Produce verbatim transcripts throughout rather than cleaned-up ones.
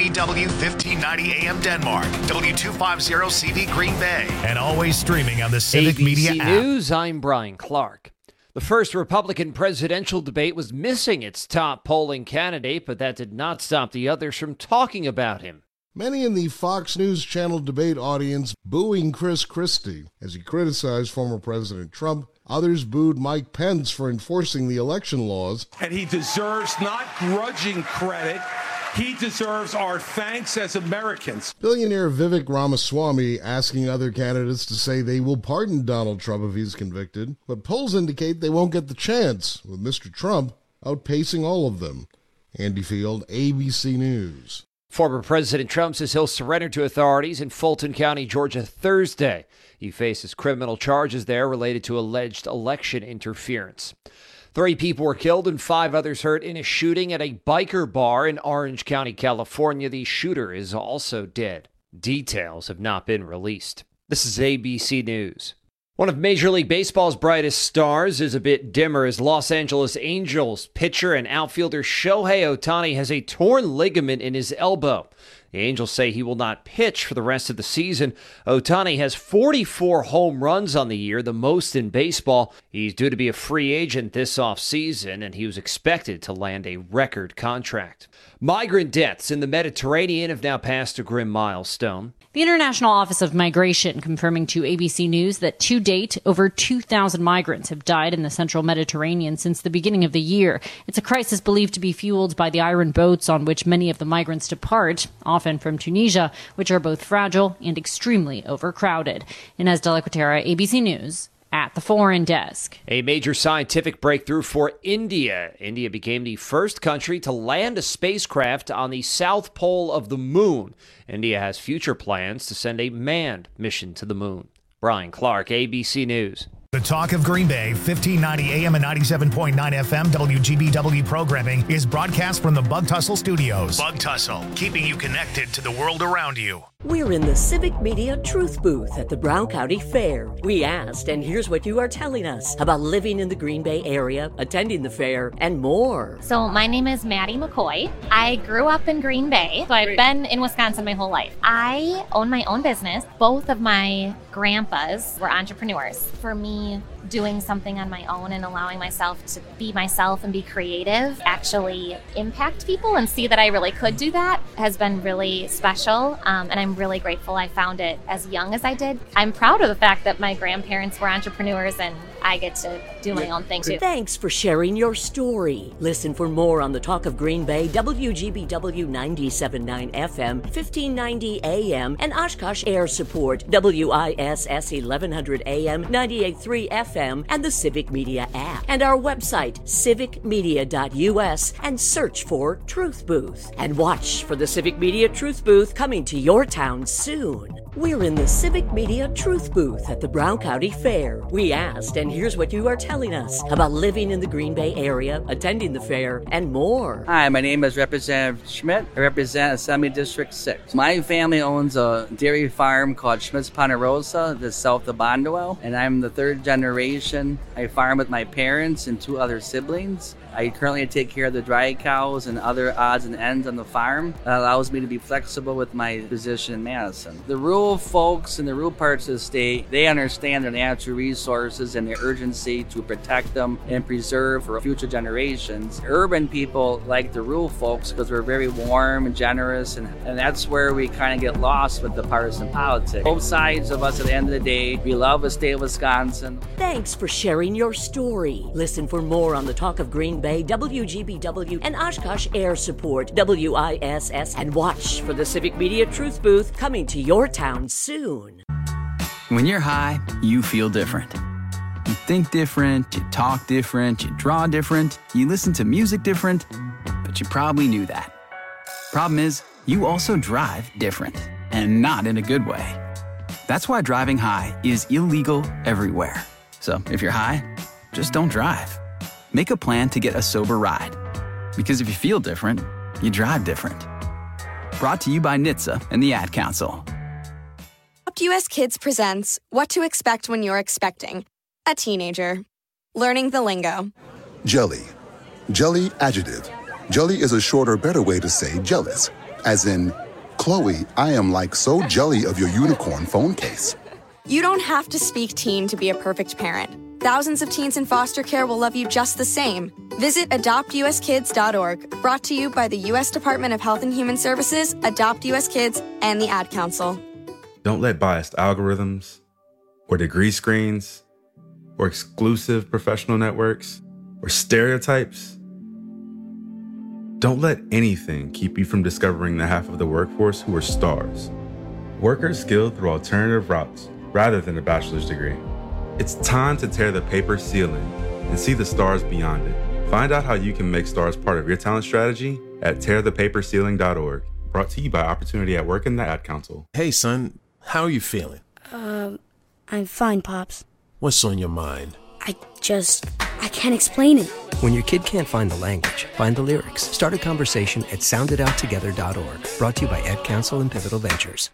B W fifteen ninety A M Denmark, W two fifty C V Green Bay, and always streaming on the Civic A B C Media app. News, I'm Brian Clark. The first Republican presidential debate was missing its top polling candidate, but that did not stop the others from talking about him. Many in the Fox News Channel debate audience booing Chris Christie as he criticized former President Trump. Others booed Mike Pence for enforcing the election laws. And he deserves not grudging credit. He deserves our thanks as Americans. Billionaire Vivek Ramaswamy asking other candidates to say they will pardon Donald Trump if he's convicted, but polls indicate they won't get the chance, with Mister Trump outpacing all of them. Andy Field, A B C News. Former President Trump says he'll surrender to authorities in Fulton County, Georgia, Thursday. He faces criminal charges there related to alleged election interference. Three people were killed and five others hurt in a shooting at a biker bar in Orange County, California. The shooter is also dead. Details have not been released. This is A B C News. One of Major League Baseball's brightest stars is a bit dimmer as Los Angeles Angels pitcher and outfielder Shohei Ohtani has a torn ligament in his elbow. The Angels say he will not pitch for the rest of the season. Ohtani has forty-four home runs on the year, the most in baseball. He's due to be a free agent this offseason, and he was expected to land a record contract. Migrant deaths in the Mediterranean have now passed a grim milestone. The International Office of Migration confirming to A B C News that to date, over two thousand migrants have died in the central Mediterranean since the beginning of the year. It's a crisis believed to be fueled by the iron boats on which many of the migrants depart, often from Tunisia, which are both fragile and extremely overcrowded. Inez de la Cuetara, A B C News. At the Foreign Desk. A major scientific breakthrough for India. India became the first country to land a spacecraft on the south pole of the moon. India has future plans to send a manned mission to the moon. Brian Clark, A B C News. The Talk of Green Bay, fifteen ninety A M and ninety-seven point nine F M W G B W programming is broadcast from the Bug Tussle Studios. Bug Tussle, keeping you connected to the world around you. We're in the Civic Media Truth Booth at the Brown County Fair. We asked, and here's what you are telling us about living in the Green Bay area, attending the fair, and more. So my name is Maddie McCoy. I grew up in Green Bay, so I've been in Wisconsin my whole life. I own my own business. Both of my grandpas were entrepreneurs. For me, doing something on my own and allowing myself to be myself and be creative, actually impact people and see that I really could do that has been really special. Um, and I'm really grateful I found it as young as I did. I'm proud of the fact that my grandparents were entrepreneurs and I get to do my own thing too. Thanks for sharing your story. Listen for more on the Talk of Green Bay, W G B W ninety-seven point nine F M, fifteen ninety A M, and Oshkosh Air Support, W I S S eleven hundred A M, ninety-eight point three F M, and the Civic Media app. And our website, civic media dot U S, and search for Truth Booth. And watch for the Civic Media Truth Booth coming to your town soon. We're in the Civic Media Truth Booth at the Brown County Fair. We asked, and here's what you are telling us about living in the Green Bay area, attending the fair, and more. Hi, my name is Representative Schmidt. I represent Assembly District six. My family owns a dairy farm called Schmidt's Ponderosa, that's south of Bondwell, and I'm the third generation. I farm with my parents and two other siblings. I currently take care of the dry cows and other odds and ends on the farm. That allows me to be flexible with my position in Madison. The rural folks in the rural parts of the state, they understand their natural resources and the urgency to protect them and preserve for future generations. Urban people like the rural folks because we're very warm and generous, and, and that's where we kind of get lost with the partisan politics. Both sides of us at the end of the day, we love the state of Wisconsin. Thanks for sharing your story. Listen for more on the Talk of Green Bay, W G B W, and Oshkosh Air Support, W I S S, and watch for the Civic Media Truth Booth coming to your town soon. When you're high, you feel different. You think different, you talk different, you draw different, you listen to music different, but you probably knew that. Problem is, you also drive different, and not in a good way. That's why driving high is illegal everywhere. So if you're high, just don't drive. Make a plan to get a sober ride. Because if you feel different, you drive different. Brought to you by N H T S A and the Ad Council. U S Kids presents What to Expect When You're Expecting a Teenager. Learning the lingo. Jelly. Jelly adjective. Jelly is a shorter, better way to say jealous. As in, Chloe, I am like so jelly of your unicorn phone case. You don't have to speak teen to be a perfect parent. Thousands of teens in foster care will love you just the same. Visit adopt u s kids dot org, brought to you by the U S Department of Health and Human Services, Adopt U S Kids, and the Ad Council. Don't let biased algorithms or degree screens or exclusive professional networks or stereotypes. Don't let anything keep you from discovering the half of the workforce who are stars. Workers skilled through alternative routes rather than a bachelor's degree. It's time to tear the paper ceiling and see the stars beyond it. Find out how you can make stars part of your talent strategy at tear the paper ceiling dot org. Brought to you by Opportunity at Work and the Ad Council. Hey, son, how are you feeling? Um, I'm fine, Pops. What's on your mind? I just, I can't explain it. When your kid can't find the language, find the lyrics. Start a conversation at sound it out together dot org. Brought to you by Ad Council and Pivotal Ventures.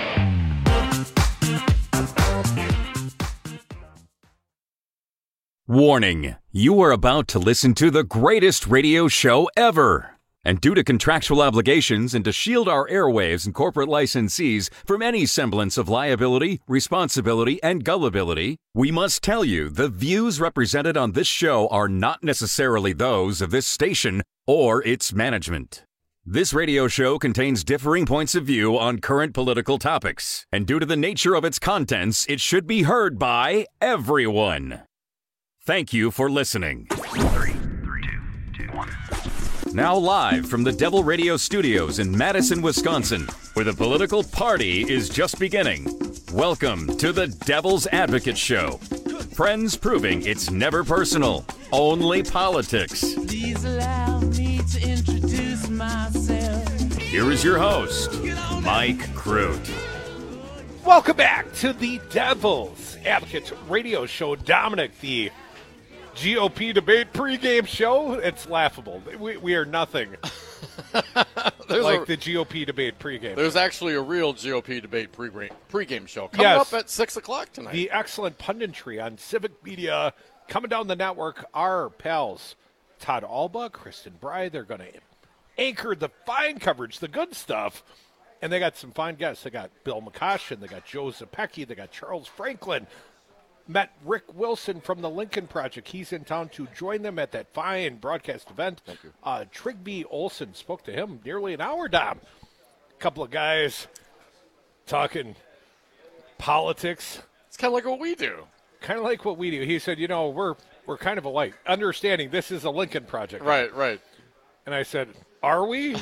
Warning, you are about to listen to the greatest radio show ever. And due to contractual obligations and to shield our airwaves and corporate licensees from any semblance of liability, responsibility, and gullibility, we must tell you the views represented on this show are not necessarily those of this station or its management. This radio show contains differing points of view on current political topics, and due to the nature of its contents, it should be heard by everyone. Thank you for listening. Three, three, two, two, one. Now live from the Devil Radio Studios in Madison, Wisconsin, where the political party is just beginning. Welcome to the Devil's Advocate Show. Friends proving it's never personal, only politics. Please allow me to introduce myself. Here is your host, Mike Crute. Welcome back to the Devil's Advocate Radio Show. Dominic, the G O P debate pregame show. It's laughable. We, we are nothing like a, the G O P debate pregame. There's show. actually a real G O P debate pregame, pregame show coming yes. up at six o'clock tonight. The excellent punditry on Civic Media coming down the network. Our pals, Todd Alba, Kristen Bry, they're going to anchor the fine coverage, the good stuff. And they got some fine guests. They got Bill McCoshin. They got Joe Zepecki. They got Charles Franklin. Met Rick Wilson from the Lincoln Project. He's in town to join them at that fine broadcast event. Thank you. Uh, Trigby Olson spoke to him nearly an hour, Dom. A couple of guys talking politics. It's kind of like what we do. Kind of like what we do. He said, you know, we're we're kind of alike. Understanding this is a Lincoln Project. Right, right. And I said, are we?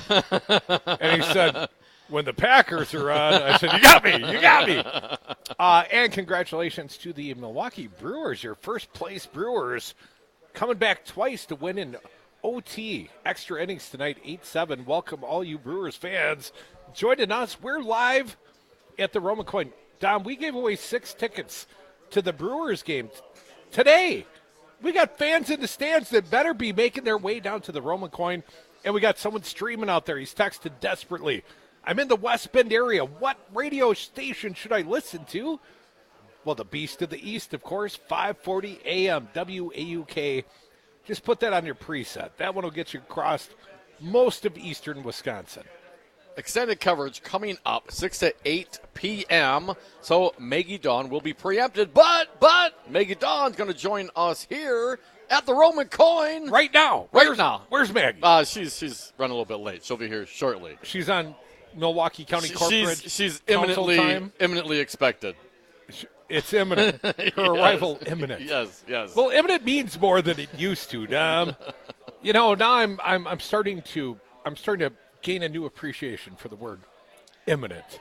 And he said, when the Packers are on, I said, you got me, you got me. Uh, and congratulations to the Milwaukee Brewers, your first place Brewers, coming back twice to win in O T. Extra innings tonight, eight seven. Welcome all you Brewers fans joining us. We're live at the Roman Coin. Dom, we gave away six tickets to the Brewers game t- today. We got fans in the stands that better be making their way down to the Roman Coin. And we got someone streaming out there. He's texted desperately. I'm in the West Bend area. What radio station should I listen to? Well, the Beast of the East, of course, five forty A M, W A U K. Just put that on your preset. That one will get you across most of eastern Wisconsin. Extended coverage coming up six to eight p.m. So Maggie Dawn will be preempted, but, but Maggie Dawn's going to join us here at the Roman Coin. Right now. Right where's, now. Where's Maggie? Uh, she's she's running a little bit late. She'll be here shortly. She's on Milwaukee County She- Corporate She's, she's Council imminently time. imminently expected. It's imminent. Her Yes. arrival imminent. Yes, yes. Well, imminent means more than it used to, Dom. You know, now I'm I'm I'm starting to I'm starting to gain a new appreciation for the word imminent.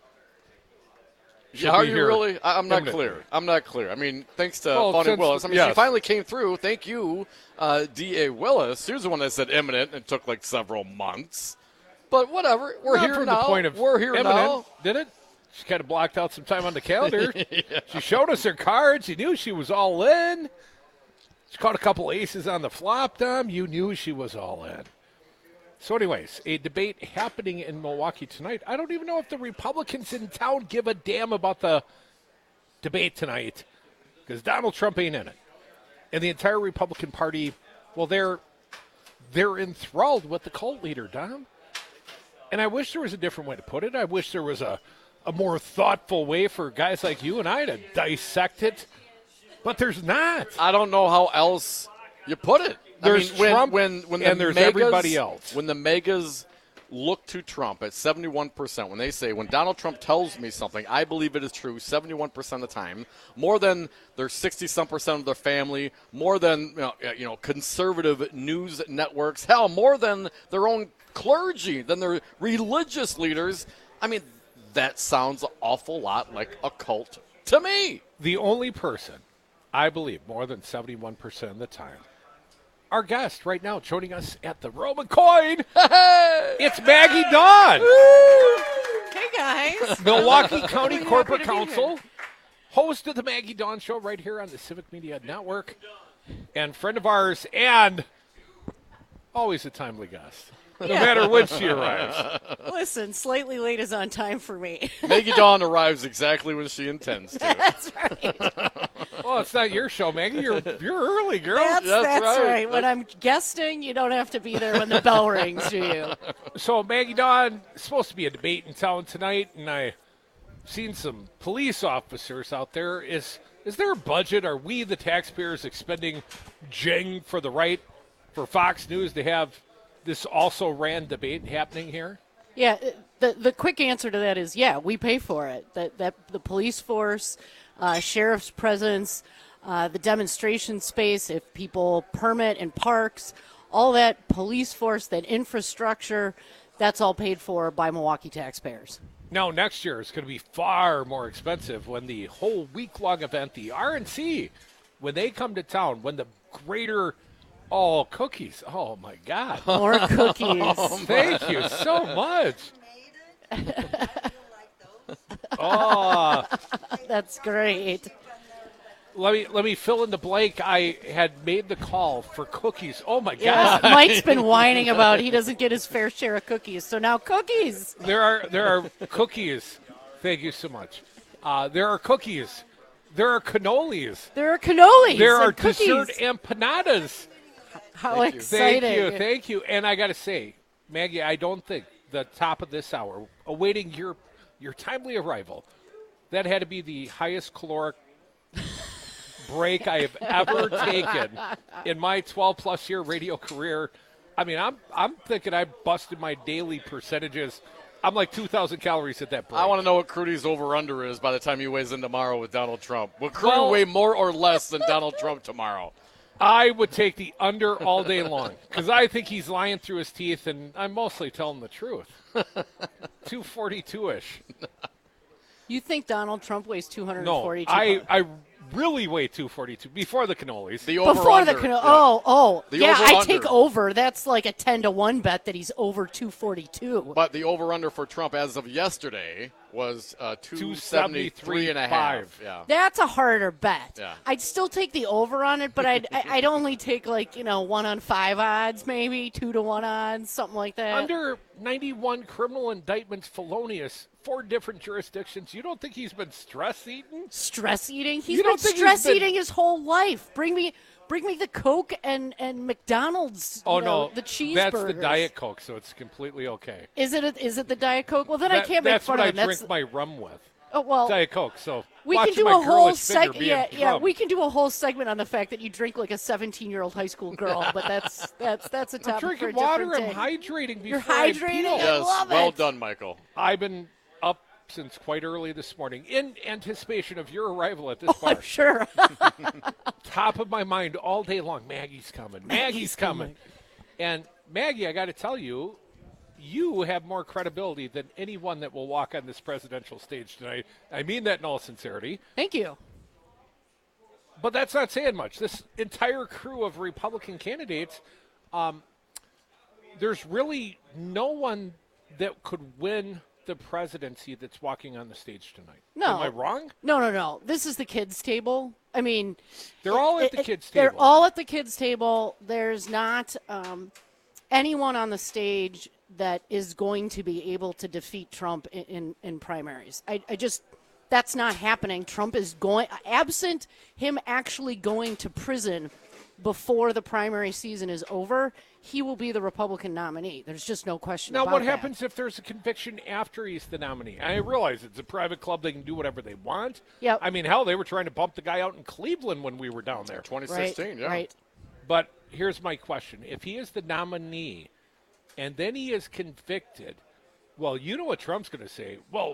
She'll Yeah, are be you here really? I, I'm not imminently. clear. I'm not clear. I mean, thanks to Well, Bonnie since- Willis. I mean, she yes. finally came through. Thank you, uh, D A Willis. She was the one that said imminent and it took like several months. But whatever. We're Not here from now. the point of We're here imminent, now. did it? She kind of blocked out some time on the calendar. Yeah. She showed us her cards. You knew she was all in. She caught a couple aces on the flop, Dom. You knew she was all in. So anyways, a debate happening in Milwaukee tonight. I don't even know if the Republicans in town give a damn about the debate tonight because Donald Trump ain't in it. And the entire Republican Party, well, they're they're enthralled with the cult leader, Dom. And I wish there was a different way to put it. I wish there was a, a more thoughtful way for guys like you and I to dissect it. But there's not. I don't know how else you put it. There's I mean, when, Trump when, when the and there's megas, everybody else. When the megas look to Trump at seventy-one percent, when they say, when Donald Trump tells me something, I believe it is true seventy-one percent of the time, more than their sixty-some percent of their family, more than you know, you know, conservative news networks, hell, more than their own clergy, than their religious leaders. I mean, that sounds an awful lot like a cult to me. The only person, I believe, more than seventy-one percent of the time, our guest right now joining us at the Roman Coin, it's Maggie Dawn. Hey, guys. Milwaukee County Really Corporate happy to be Counsel, here. host of the Maggie Dawn Show right here on the Civic Media Network, and friend of ours, and always a timely guest, no Yeah. matter when she arrives. Listen, slightly late is on time for me. Maggie Dawn arrives exactly when she intends to. That's right. Well, it's not your show, Maggie. You're you're early, girl. That's, That's that's right. right. When I'm guesting, you don't have to be there when the bell rings, do you? So, Maggie Dawn, it's supposed to be a debate in town tonight, and I've seen some police officers out there. Is is there a budget? Are we, the taxpayers, expending jing for the right for Fox News to have this also ran debate happening here? Yeah, the the quick answer to that is yeah, we pay for it. That that the police force, uh, sheriff's presence, uh, the demonstration space, if people permit in parks, all that police force, that infrastructure, that's all paid for by Milwaukee taxpayers. Now, next year is going to be far more expensive when the whole week-long event, the R N C, when they come to town, when the greater, oh, cookies. Oh, my God. More cookies. Oh, thank you so much. Oh, That's great. let me let me fill in the blank. I had made the call for cookies. Oh, my Yes, God. Mike's been whining about he doesn't get his fair share of cookies, so now cookies. There are there are cookies. Thank you so much. Uh, there are cookies. There are cannolis. There are cannolis. There and are cookies. dessert empanadas. How Thank exciting! you, thank you. And I got to say, Maggie, I don't think the top of this hour, awaiting your your timely arrival, that had to be the highest caloric break I have ever taken in my twelve-plus year radio career. I mean, I'm I'm thinking I busted my daily percentages. I'm like two thousand calories at that break. I want to know what Crudy's over-under is by the time he weighs in tomorrow with Donald Trump. Will Crudy Well- weigh more or less than Donald Trump tomorrow? I would take the under all day long because I think he's lying through his teeth, and I'm mostly telling the truth. two forty-two-ish. You think Donald Trump weighs two hundred No, forty-two I, pounds? I really weigh two forty-two before the cannolis. The Before the over-under. cano- yeah. oh oh The yeah, I over-under. take over. That's like a ten to one bet that he's over two forty-two. But the over-under for Trump as of yesterday was uh, two seventy-three and a half. five. Yeah. That's a harder bet. Yeah. I'd still take the over on it, but I'd I- I'd only take like you know one on five odds, maybe two to one odds, something like that. Under ninety-one criminal indictments, felonious, four different jurisdictions. You don't think he's been stress eating? Stress eating? He's You been don't think he's stress been- eating his whole life. Bring me, bring me the Coke and and McDonald's. Oh you know, no, the cheeseburgers. that's the Diet Coke, so it's completely okay. Is it? A, is it the Diet Coke? Well, then I That- can't make that's fun what of I him. drink That's my rum with. oh well. Diet Coke. So We watching can do my a whole girlish figure segment. being Yeah, yeah. rum. We can do a whole segment on the fact that you drink like a seventeen-year-old high school girl. But that's that's that's a I'm topic for a drinking water. different I'm day. hydrating before You're I hydrating? peel. I Yes, love well it. done, Michael. I've been up since quite early this morning in anticipation of your arrival at this Oh, bar. I'm sure. Top of my mind all day long. Maggie's coming. Maggie's coming. And Maggie, I got to tell you, you have more credibility than anyone that will walk on this presidential stage tonight. I mean that in all sincerity. Thank you. But that's not saying much. This entire crew of Republican candidates, um, there's really no one that could win the presidency that's walking on the stage tonight. No. Am I wrong? No, no, no. This is the kids' table. I mean, They're all at it- the it- kids' They're table. all at the kids' table. There's not um, anyone on the stage that is going to be able to defeat Trump in, in, in primaries. I, I just, that's not happening. Trump is going, absent him actually going to prison, before the primary season is over, he will be the Republican nominee. There's just no question now, about what that. happens if there's a conviction after he's the nominee? I realize it's a private club. They can do whatever they want. Yep. I mean, hell, they were trying to bump the guy out in Cleveland when we were down there. twenty sixteen, right, yeah. Right. But here's my question. If he is the nominee and then he is convicted, well, you know what Trump's going to say. Well,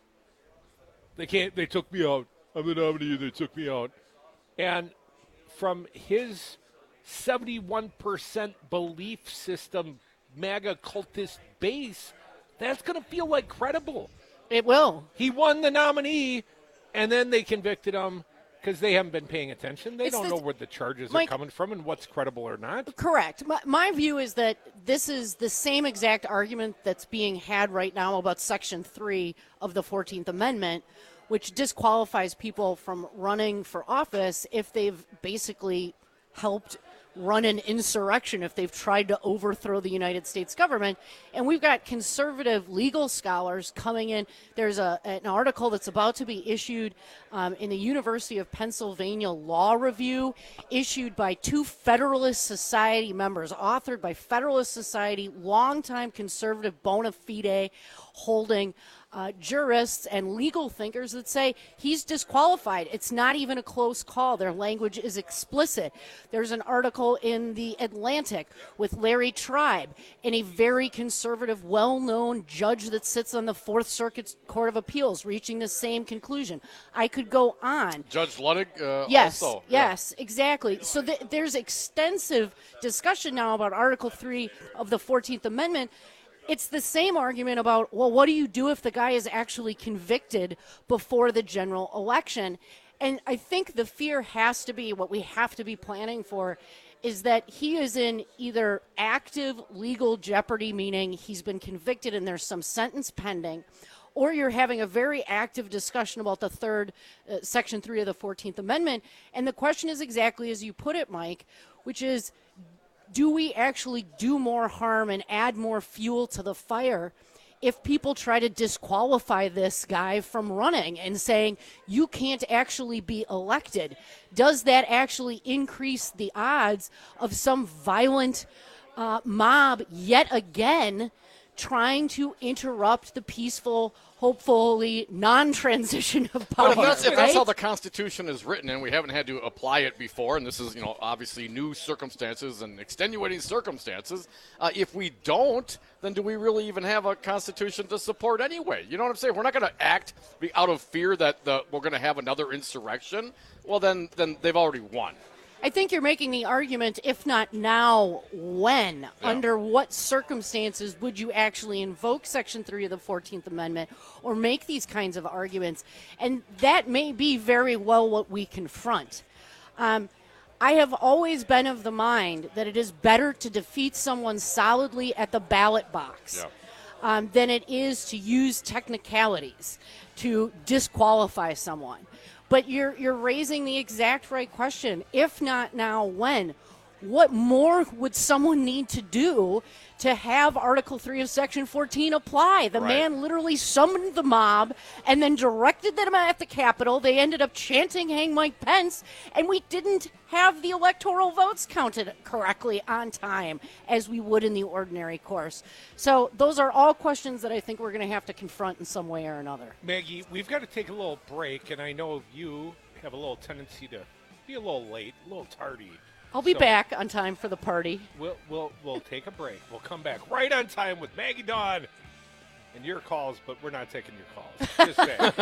they can't. They took me out. I'm the nominee. They took me out. And from his seventy-one percent belief system, MAGA cultist base, that's going to feel like credible. It will. He won the nominee, and then they convicted him because they haven't been paying attention. They It's don't the- know where the charges Mike- are coming from and what's credible or not. Correct. My, my view is that this is the same exact argument that's being had right now about Section three of the fourteenth Amendment, which disqualifies people from running for office if they've basically helped run an insurrection, if they've tried to overthrow the United States government. And we've got conservative legal scholars coming in. There's a, an article that's about to be issued um, in the University of Pennsylvania Law Review, issued by two Federalist Society members, authored by Federalist Society, longtime conservative bona fide holding Uh, jurists and legal thinkers that say he's disqualified. It's not even a close call. Their language is explicit. There's an article in The Atlantic with Larry Tribe, and a very conservative, well-known judge that sits on the Fourth Circuit Court of Appeals, reaching the same conclusion. I could go on. Judge Ludwig uh, Yes, also. yeah. yes, exactly. So th- there's extensive discussion now about Article three of the fourteenth Amendment. It's the same argument about, well, what do you do if the guy is actually convicted before the general election? And I think the fear has to be, what we have to be planning for, is that he is in either active legal jeopardy, meaning he's been convicted and there's some sentence pending, or you're having a very active discussion about the third, uh, Section three of the fourteenth Amendment. And the question is exactly as you put it, Mike, which is, do we actually do more harm and add more fuel to the fire if people try to disqualify this guy from running and saying you can't actually be elected? Does that actually increase the odds of some violent uh, mob yet again trying to interrupt the peaceful, hopefully non-transition of power? But if that's, if that's right? how the Constitution is written, and we haven't had to apply it before, and this is, you know, obviously new circumstances and extenuating circumstances, uh, if we don't, then do we really even have a Constitution to support anyway? You know what I'm saying? We're not going to act be out of fear that the, we're going to have another insurrection. Well, then, then they've already won. I think you're making the argument, if not now, when? Yeah. Under what circumstances would you actually invoke Section three of the fourteenth Amendment or make these kinds of arguments? And that may be very well what we confront. Um, I have always been of the mind that it is better to defeat someone solidly at the ballot box Yeah. um, than it is to use technicalities to disqualify someone. But you're you're raising the exact right question. If not now, when? What more would someone need to do to have Article three of Section fourteen apply? The Right. man literally summoned the mob and then directed them at the Capitol. They ended up chanting, "Hang Mike Pence," and we didn't have the electoral votes counted correctly on time as we would in the ordinary course. So those are all questions that I think we're going to have to confront in some way or another. Maggie, we've got to take a little break, and I know you have a little tendency to be a little late, a little tardy. I'll be So back on time for the party. We'll, we'll, we'll take a break. We'll come back right on time with Maggie Dawn and your calls, but we're not taking your calls. Just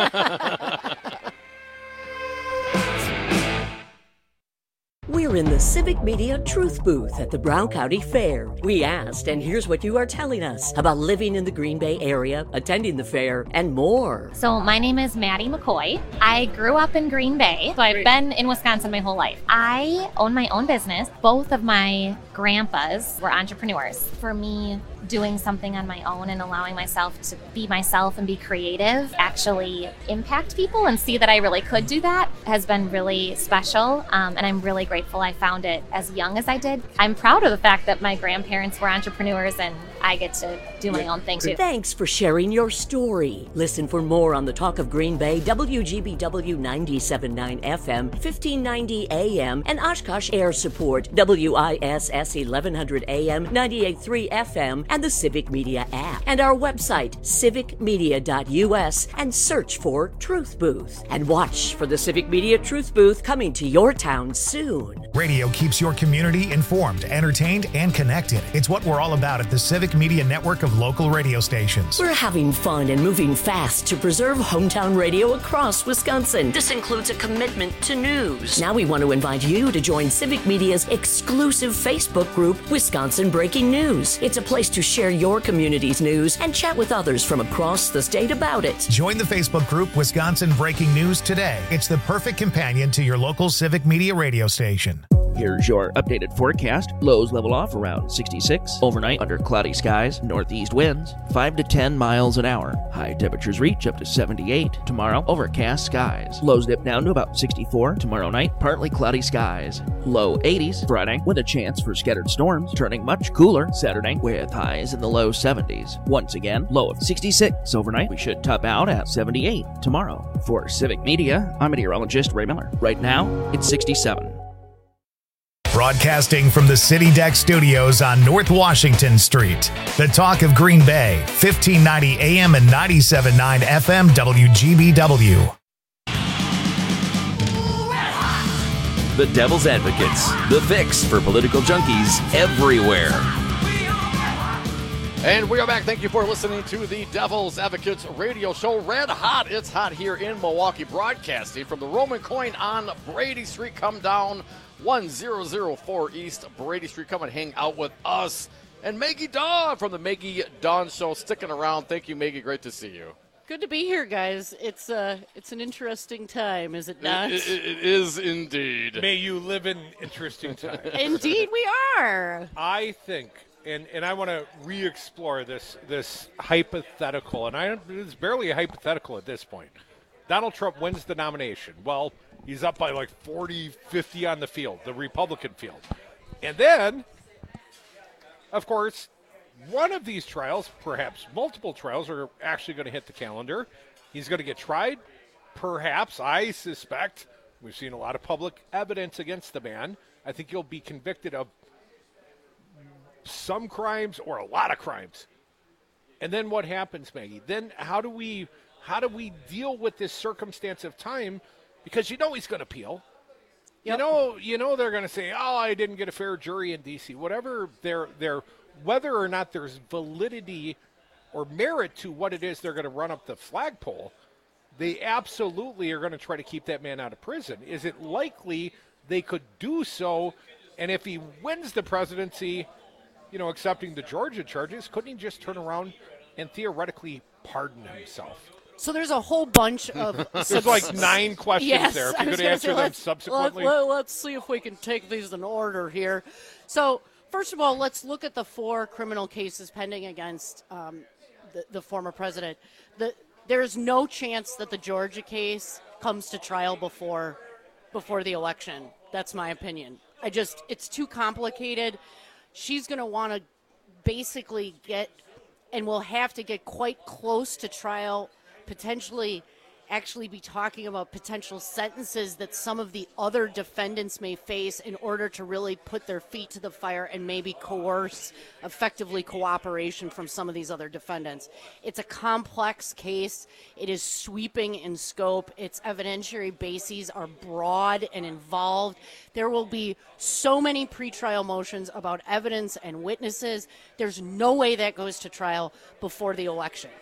saying. We're in the Civic Media Truth Booth at the Brown County Fair. We asked, and here's what you are telling us about living in the Green Bay area, attending the fair, and more. So my name is Maddie McCoy. I grew up in Green Bay, so I've been in Wisconsin my whole life. I own my own business. Both of my grandpas were entrepreneurs. For me, doing something on my own and allowing myself to be myself and be creative, actually impact people and see that I really could do that has been really special. Um, and I'm really grateful I found it as young as I did. I'm proud of the fact that my grandparents were entrepreneurs and I get to do my own thing too. Thanks for sharing your story. Listen for more on the Talk of Green Bay, W G B W ninety-seven point nine F M, fifteen ninety A M, and Oshkosh Air Support, W I S S eleven hundred A M, ninety-eight point three F M, and the Civic Media app. And our website, civic media dot U S, and search for Truth Booth. And watch for the Civic Media Truth Booth coming to your town soon. Radio keeps your community informed, entertained, and connected. It's what we're all about at the Civic Media network of local radio stations. We're having fun and moving fast to preserve hometown radio across Wisconsin. This includes a commitment to news. Now we want to invite you to join Civic Media's exclusive Facebook group, Wisconsin Breaking News. It's a place to share your community's news and chat with others from across the state about it. Join the Facebook group Wisconsin Breaking News today. It's the perfect companion to your local Civic Media radio station. Here's your updated forecast. Lows level off around sixty-six. Overnight under cloudy skies. Northeast winds five to ten miles an hour. High temperatures reach up to seventy-eight. Tomorrow, overcast skies. Lows dip down to about sixty-four. Tomorrow night, partly cloudy skies. Low eighties. Friday, with a chance for scattered storms. Turning much cooler Saturday with highs in the low seventies. Once again, low of sixty-six. Overnight, we should top out at seventy-eight tomorrow. For Civic Media, I'm meteorologist Ray Miller. Right now, it's sixty-seven. Broadcasting from the City Deck Studios on North Washington Street. The Talk of Green Bay, fifteen ninety A M and ninety-seven point nine F M W G B W. The Devil's Advocates, the fix for political junkies everywhere. And we are back. Thank you for listening to the Devil's Advocates radio show. Red hot. It's hot here in Milwaukee, broadcasting from the Roman Coin on Brady Street. Come down one thousand four East Brady Street. Come and hang out with us. And Maggie Dawn from the Maggie Dawn Show sticking around. Thank you, Maggie. Great to see you. Good to be here, guys. It's uh, it's an interesting time, is it not? It, it, it is indeed. May you live in interesting times. Indeed, we are. I think, and, and I want to re-explore this this hypothetical, and I it's barely a hypothetical at this point. Donald Trump wins the nomination. Well, he's up by like forty, fifty on the field, the Republican field. And then, of course, one of these trials, perhaps multiple trials, are actually going to hit the calendar. He's going to get tried. Perhaps, I suspect, we've seen a lot of public evidence against the man. I think he'll be convicted of some crimes or a lot of crimes. And then what happens, Maggie? Then how do we how do we deal with this circumstance of time? Because you know he's going to appeal. Yep. You know, you know they're going to say, "Oh, I didn't get a fair jury in D C" Whatever their their whether or not there's validity or merit to what it is they're going to run up the flagpole, they absolutely are going to try to keep that man out of prison. Is it likely they could do so? And if he wins the presidency, you know, accepting the Georgia charges, couldn't he just turn around and theoretically pardon himself? So there's a whole bunch of... There's like nine questions yes, there. If you I was could gonna answer say, them let's, subsequently. Let, let, let's see if we can take these in order here. So, first of all, let's look at the four criminal cases pending against um, the, the former president. The, there's no chance that the Georgia case comes to trial before before the election. That's my opinion. I just, it's too complicated. She's going to want to basically get, and will have to get quite close to trial, potentially actually be talking about potential sentences that some of the other defendants may face in order to really put their feet to the fire and maybe coerce effectively cooperation from some of these other defendants. It's a complex case. It is sweeping in scope. Its evidentiary bases are broad and involved. There will be so many pretrial motions about evidence and witnesses. There's no way that goes to trial before the election.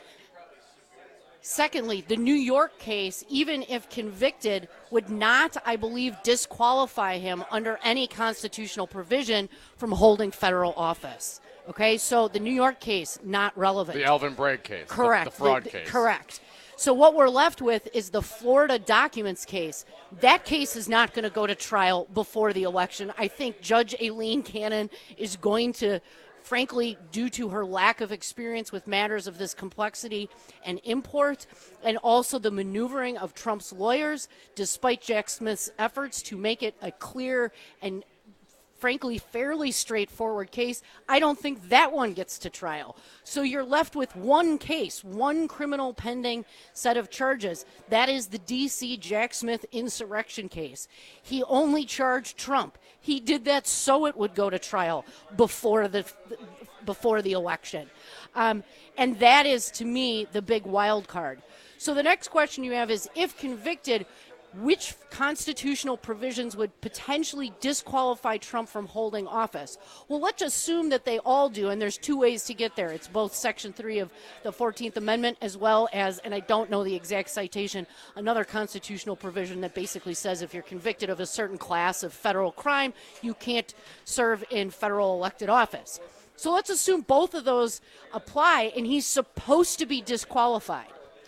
Secondly, the New York case, even if convicted, would not, I believe, disqualify him under any constitutional provision from holding federal office. Okay, so the New York case, not relevant. The Alvin Bragg case. Correct. The, the fraud the, the, case. Correct. So what we're left with is the Florida documents case. That case is not going to go to trial before the election. I think Judge Aileen Cannon is going to, frankly, due to her lack of experience with matters of this complexity and import, and also the maneuvering of Trump's lawyers, despite Jack Smith's efforts to make it a clear and frankly, fairly straightforward case. I don't think that one gets to trial. So you're left with one case, one criminal pending set of charges. That is the D C Jack Smith insurrection case. He only charged Trump. He did that so it would go to trial before the before the election. Um, and that is, to me, the big wild card. So the next question you have is, if convicted, which constitutional provisions would potentially disqualify Trump from holding office? Well, let's assume that they all do, and there's two ways to get there. It's both Section three of the fourteenth Amendment as well as, and I don't know the exact citation, another constitutional provision that basically says if you're convicted of a certain class of federal crime, you can't serve in federal elected office. So let's assume both of those apply, and he's supposed to be disqualified.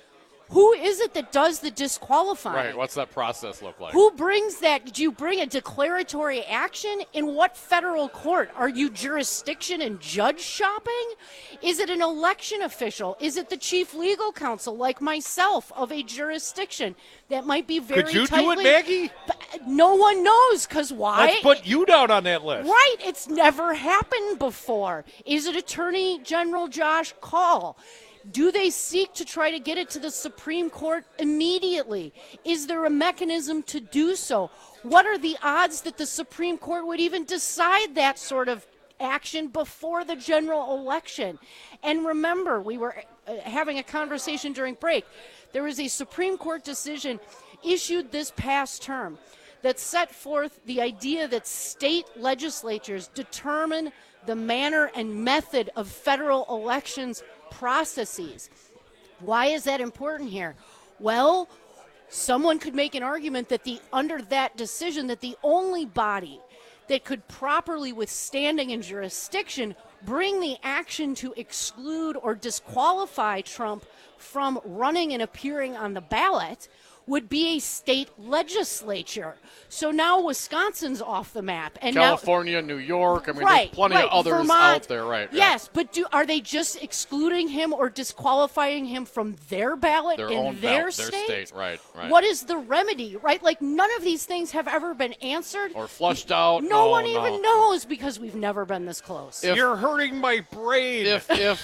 Who is it that does the disqualifying? Right, what's that process look like? Who brings that? Did you bring a declaratory action? In what federal court? Are you jurisdiction and judge shopping? Is it an election official? Is it the chief legal counsel, like myself, of a jurisdiction that might be very Could you tightly... do it, Maggie? But no one knows, because why? Let's put you down on that list. Right, it's never happened before. Is it Attorney General Josh Kaul? Do they seek to try to get it to the Supreme Court immediately? Is there a mechanism to do so? What are the odds that the Supreme Court would even decide that sort of action before the general election? And remember, we were uh, having a conversation during break. There was a Supreme Court decision issued this past term that set forth the idea that state legislatures determine the manner and method of federal elections processes. Why is that important here? Well, someone could make an argument that the under that decision that the only body that could properly, with standing and jurisdiction, bring the action to exclude or disqualify Trump from running and appearing on the ballot would be a state legislature. So now Wisconsin's off the map. And California, now, New York, I mean, right, there's plenty right, of others Vermont, out there, right? Yes, yeah. But do are they just excluding him or disqualifying him from their ballot their in own their ballot, state? Their state, right, right. What is the remedy, right? Like, none of these things have ever been answered. Or flushed out. No, no one no. even knows because we've never been this close. If, You're hurting my brain. If if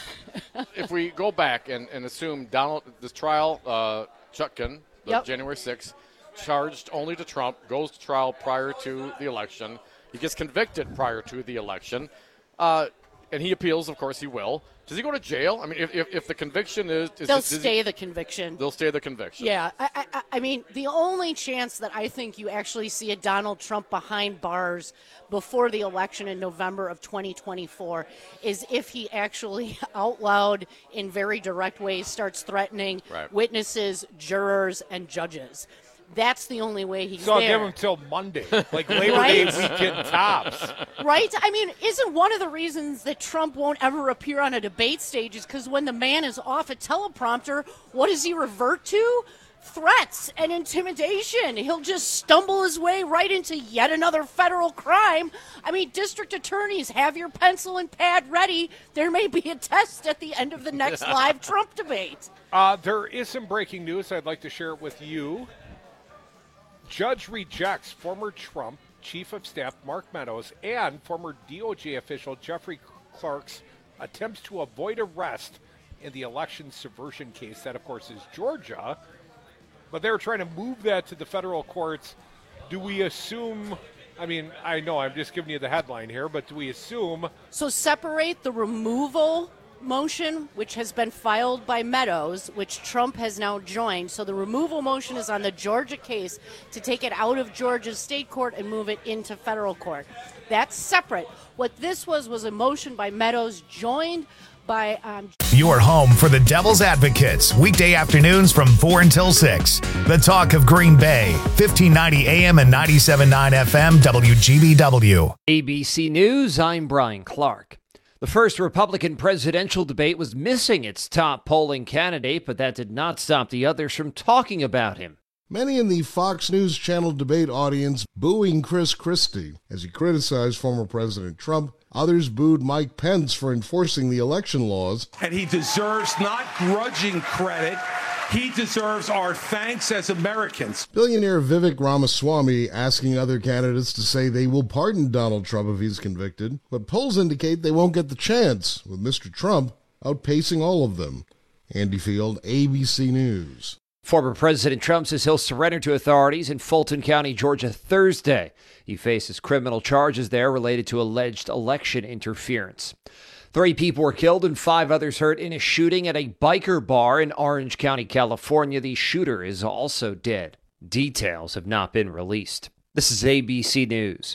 if we go back and, and assume Donald, this trial, uh, Chutkan, the Yep. January sixth, charged only to Trump, goes to trial prior to the election. He gets convicted prior to the election. Uh, and he appeals, of course he will. Does he go to jail? I mean, if, if, if the conviction is... is They'll is stay he, the conviction. They'll stay the conviction. Yeah. I, I, I mean, the only chance that I think you actually see a Donald Trump behind bars before the election in November of twenty twenty-four is if he actually out loud, in very direct ways, starts threatening right. witnesses, jurors, and judges. That's the only way he's so I'll there. give him till Monday, like Labor right? Day weekend tops. Right? I mean, isn't one of the reasons that Trump won't ever appear on a debate stage is because when the man is off a teleprompter, what does he revert to? Threats and intimidation. He'll just stumble his way right into yet another federal crime. I mean, district attorneys, have your pencil and pad ready. There may be a test at the end of the next live Trump debate. Uh, there is some breaking news. I'd like to share it with you. Judge rejects former Trump Chief of Staff Mark Meadows and former D O J official Jeffrey Clark's attempts to avoid arrest in the election subversion case. That, of course, is Georgia. But they're trying to move that to the federal courts. Do we assume, I mean, I know I'm just giving you the headline here, but do we assume? So separate the removal motion, which has been filed by Meadows, which Trump has now joined. So the removal motion is on the Georgia case to take it out of Georgia's state court and move it into federal court. That's separate. What this was was a motion by Meadows joined by... Um, Your home for the Devil's Advocates, weekday afternoons from four until six. The talk of Green Bay, fifteen ninety A M and ninety-seven point nine F M, W G B W. A B C News, I'm Brian Clark. The first Republican presidential debate was missing its top polling candidate, but that did not stop the others from talking about him. Many in the Fox News Channel debate audience booing Chris Christie as he criticized former President Trump. Others booed Mike Pence for enforcing the election laws. And he deserves not grudging credit He deserves our thanks as Americans. Billionaire Vivek Ramaswamy asking other candidates to say they will pardon Donald Trump if he's convicted, but polls indicate they won't get the chance, with Mister Trump outpacing all of them. Andy Field, A B C News. Former President Trump says he'll surrender to authorities in Fulton County, Georgia, Thursday. He faces criminal charges there related to alleged election interference. Three people were killed and five others hurt in a shooting at a biker bar in Orange County, California. The shooter is also dead. Details have not been released. This is A B C News.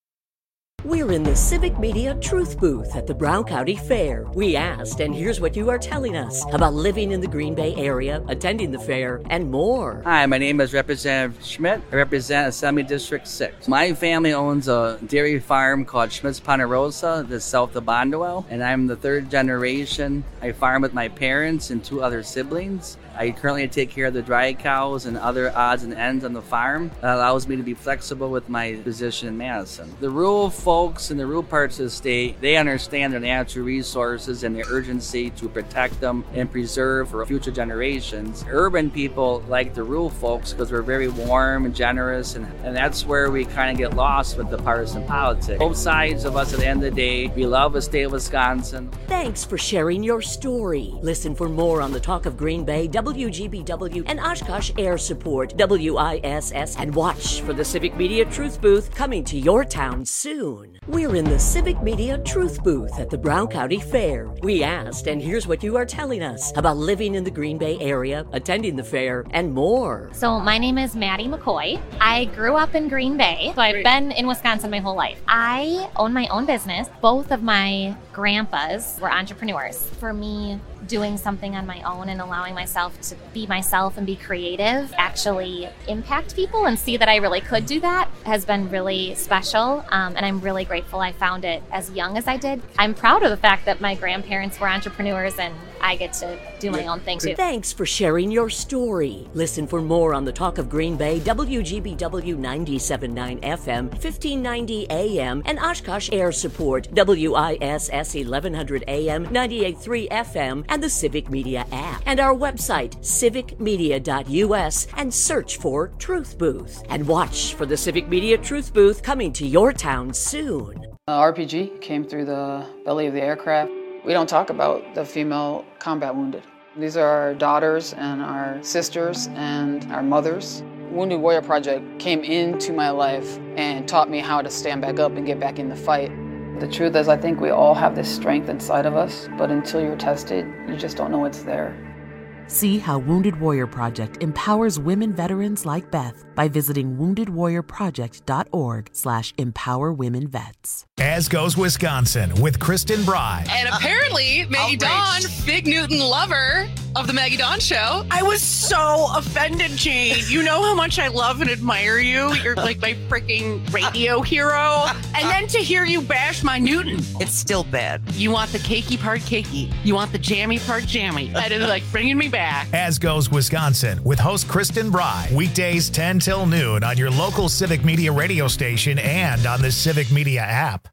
We're in the Civic Media Truth Booth at the Brown County Fair. We asked, and here's what you are telling us about living in the Green Bay area, attending the fair, and more. Hi, my name is Representative Schmidt. I represent Assembly District six. My family owns a dairy farm called Schmidt's Ponderosa, that's south of Bonduel, and I'm the third generation. I farm with my parents and two other siblings. I currently take care of the dry cows and other odds and ends on the farm. That allows me to be flexible with my position in Madison. The rural folks in the rural parts of the state, they understand their natural resources and the urgency to protect them and preserve for future generations. Urban people like the rural folks because we're very warm and generous, and, and that's where we kind of get lost with the partisan politics. Both sides of us at the end of the day, we love the state of Wisconsin. Thanks for sharing your story. Listen for more on the Talk of Green Bay, W G B W, and Oshkosh Air Support, W I S S, and watch for the Civic Media Truth Booth coming to your town soon. We're in the Civic Media Truth Booth at the Brown County Fair. We asked, and here's what you are telling us about living in the Green Bay area, attending the fair, and more. So my name is Maddie McCoy. I grew up in Green Bay, so I've been in Wisconsin my whole life. I own my own business. Both of my grandpas were entrepreneurs. For me, doing something on my own and allowing myself to be myself and be creative, actually impact people and see that I really could do that has been really special. Um, and I'm really grateful I found it as young as I did. I'm proud of the fact that my grandparents were entrepreneurs and I get to do my own thing too. Thanks for sharing your story. Listen for more on the Talk of Green Bay, W G B W ninety-seven point nine F M, fifteen ninety A M, and Oshkosh Air Support, W I S S eleven hundred A M, ninety-eight point three F M, and the Civic Media app. And our website, civic media dot U S, and search for Truth Booth. And watch for the Civic Media Truth Booth coming to your town soon. Uh, R P G came through the belly of the aircraft. We don't talk about the female combat wounded. These are our daughters and our sisters and our mothers. Wounded Warrior Project came into my life and taught me how to stand back up and get back in the fight. The truth is, I think we all have this strength inside of us, but until you're tested, you just don't know it's there. See how Wounded Warrior Project empowers women veterans like Beth by visiting wounded warrior project dot org slash empower women vets. As Goes Wisconsin with Kristen Bry. And apparently, Maggie Dawn, Big Newton lover of the Maggie Dawn Show. I was so offended, Jane. You know how much I love and admire you. You're like my freaking radio hero. And then to hear you bash my Newton. It's still bad. You want the cakey part cakey. You want the jammy part jammy. That is like bringing me back. As Goes Wisconsin with host Kristen Bry. Weekdays ten till noon on your local Civic Media radio station and on the Civic Media app.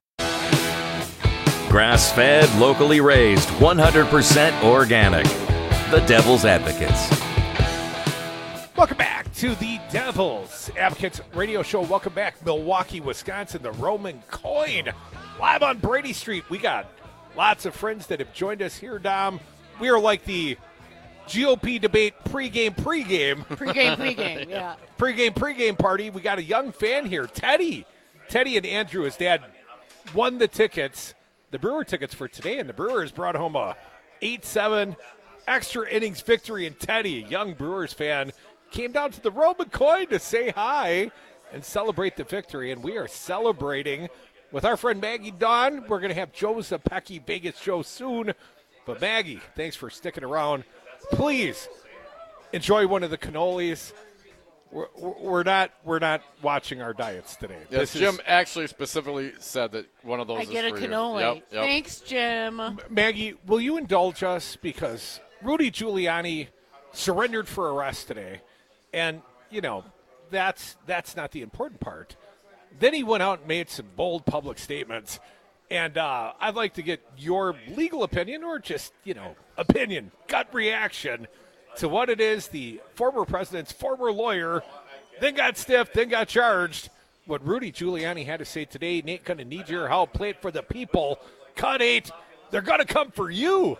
Grass-fed, locally raised, one hundred percent organic. The Devil's Advocates. Welcome back to the Devil's Advocates radio show. Welcome back, Milwaukee, Wisconsin, the Roman Coin. Live on Brady Street. We got lots of friends that have joined us here, Dom. We are like the G O P debate pregame, pregame. Pregame, pregame, yeah. Pregame, pregame party. We got a young fan here, Teddy. Teddy and Andrew, his dad, won the tickets, the Brewer tickets for today, and the Brewers brought home a eight seven extra innings victory. And Teddy, a young Brewers fan, came down to the Roman Coin to say hi and celebrate the victory. And we are celebrating with our friend Maggie Dawn. We're going to have Joe Zapecki Vegas show soon. But Maggie, thanks for sticking around. Please enjoy one of the cannolis. We're, we're not we're not watching our diets today. Yes, this Jim is, actually specifically said that one of those I is get a for cannoli. you. Yep, yep. Thanks, Jim. Maggie, will you indulge us? Because Rudy Giuliani surrendered for arrest today. And, you know, that's that's not the important part. Then he went out and made some bold public statements. And uh, I'd like to get your legal opinion or just, you know, opinion, gut reaction to what it is the former president's former lawyer then got stiffed, then got charged. What Rudy Giuliani had to say today, Nate, going to need your help. Play it for the people. Cut eight. They're going to come for you.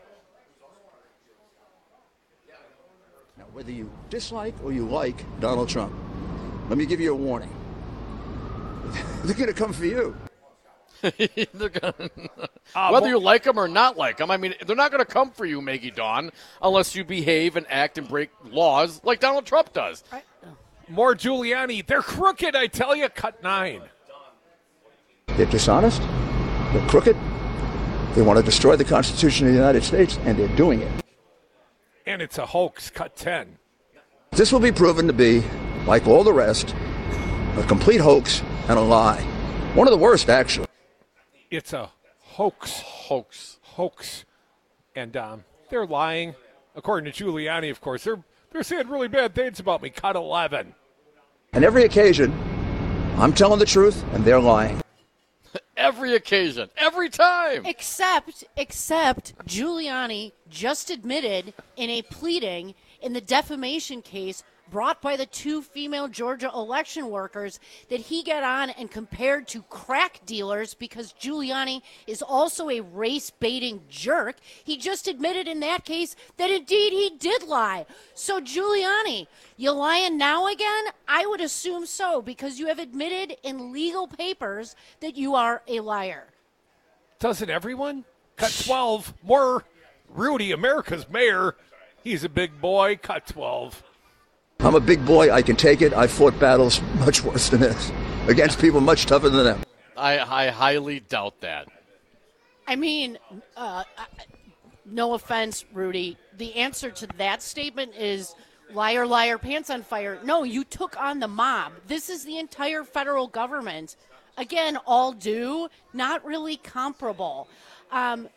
Now, whether you dislike or you like Donald Trump, let me give you a warning. They're going to come for you. They're gonna, uh, whether you like them or not like them, I mean, they're not going to come for you, Maggie Dawn, unless you behave and act and break laws like Donald Trump does. Right. More Giuliani. They're crooked, I tell you. Cut nine. They're dishonest. They're crooked. They want to destroy the Constitution of the United States, and they're doing it. And it's a hoax. Cut ten. This will be proven to be, like all the rest, a complete hoax and a lie. One of the worst, actually. It's a hoax. Hoax. Hoax. And um, they're lying. According to Giuliani, of course. They're they're saying really bad things about me. Cut eleven. On every occasion, I'm telling the truth, and they're lying. Every occasion. Every time. Except, except Giuliani just admitted in a pleading in the defamation case brought by the two female Georgia election workers that he got on and compared to crack dealers because Giuliani is also a race-baiting jerk. He just admitted in that case that indeed he did lie. So Giuliani, you lying now again? I would assume so because you have admitted in legal papers that you are a liar. Doesn't everyone? Cut twelve. More Rudy, America's mayor. He's a big boy. Cut twelve. I'm a big boy. I can take it. I fought battles much worse than this against people much tougher than them. I, I highly doubt that. I mean, uh, no offense, Rudy. The answer to that statement is liar, liar, pants on fire. No, you took on the mob. This is the entire federal government. Again, all due, not really comparable. Um,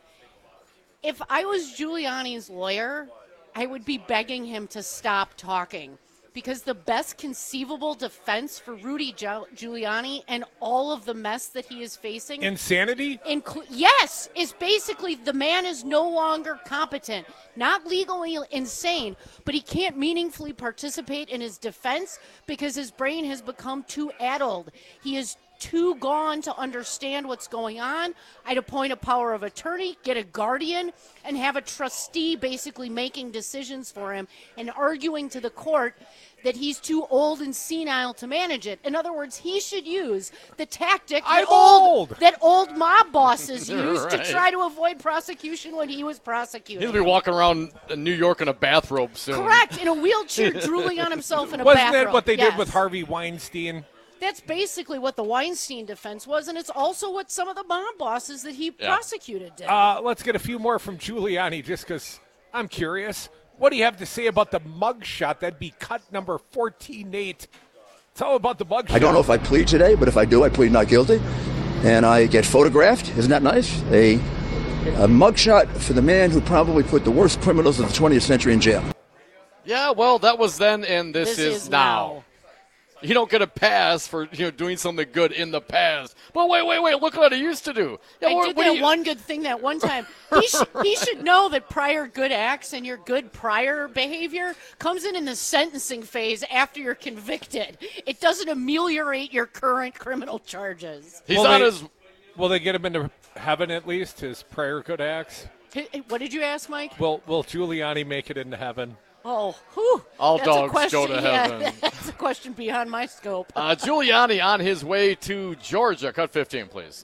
if I was Giuliani's lawyer, I would be begging him to stop talking. Because the best conceivable defense for Rudy Giuliani and all of the mess that he is facing... Insanity? Inclu- yes, is basically the man is no longer competent. Not legally insane, but he can't meaningfully participate in his defense because his brain has become too addled. He is too gone to understand what's going on. I'd appoint a power of attorney, get a guardian, and have a trustee basically making decisions for him and arguing to the court that he's too old and senile to manage it. In other words, he should use the tactic that, I'm old. old, that old mob bosses used Right. to try to avoid prosecution when he was prosecuting. He'll be walking around New York in a bathrobe soon. Correct, in a wheelchair, drooling on himself in a Wasn't bathrobe. that what they Yes. did with Harvey Weinstein? That's basically what the Weinstein defense was, and it's also what some of the mob bosses that he Yeah. prosecuted did. Uh, let's get a few more from Giuliani just because I'm curious. What do you have to say about the mug shot? That'd be cut number fourteen, Nate. Tell about the mug shot. I don't know if I plead today, but if I do, I plead not guilty. And I get photographed. Isn't that nice? A, a mugshot for the man who probably put the worst criminals of the twentieth century in jail. Yeah, well, that was then, and this, This is, is now. now. You don't get a pass for you know doing something good in the past. But wait, wait, wait! Look what he used to do. Yeah, I what, did what that do you- one good thing that one time. He, sh- he should know that prior good acts and your good prior behavior comes in in the sentencing phase after you're convicted. It doesn't ameliorate your current criminal charges. He's Will on they- his. Will they get him into heaven at least, his prior good acts? Hey, hey, What did you ask, Mike? Will Will Giuliani make it into heaven? Oh, whew. All That's a dogs question, go to yeah, heaven. That's a question beyond my scope. Uh, Giuliani on his way to Georgia. Cut fifteen, please.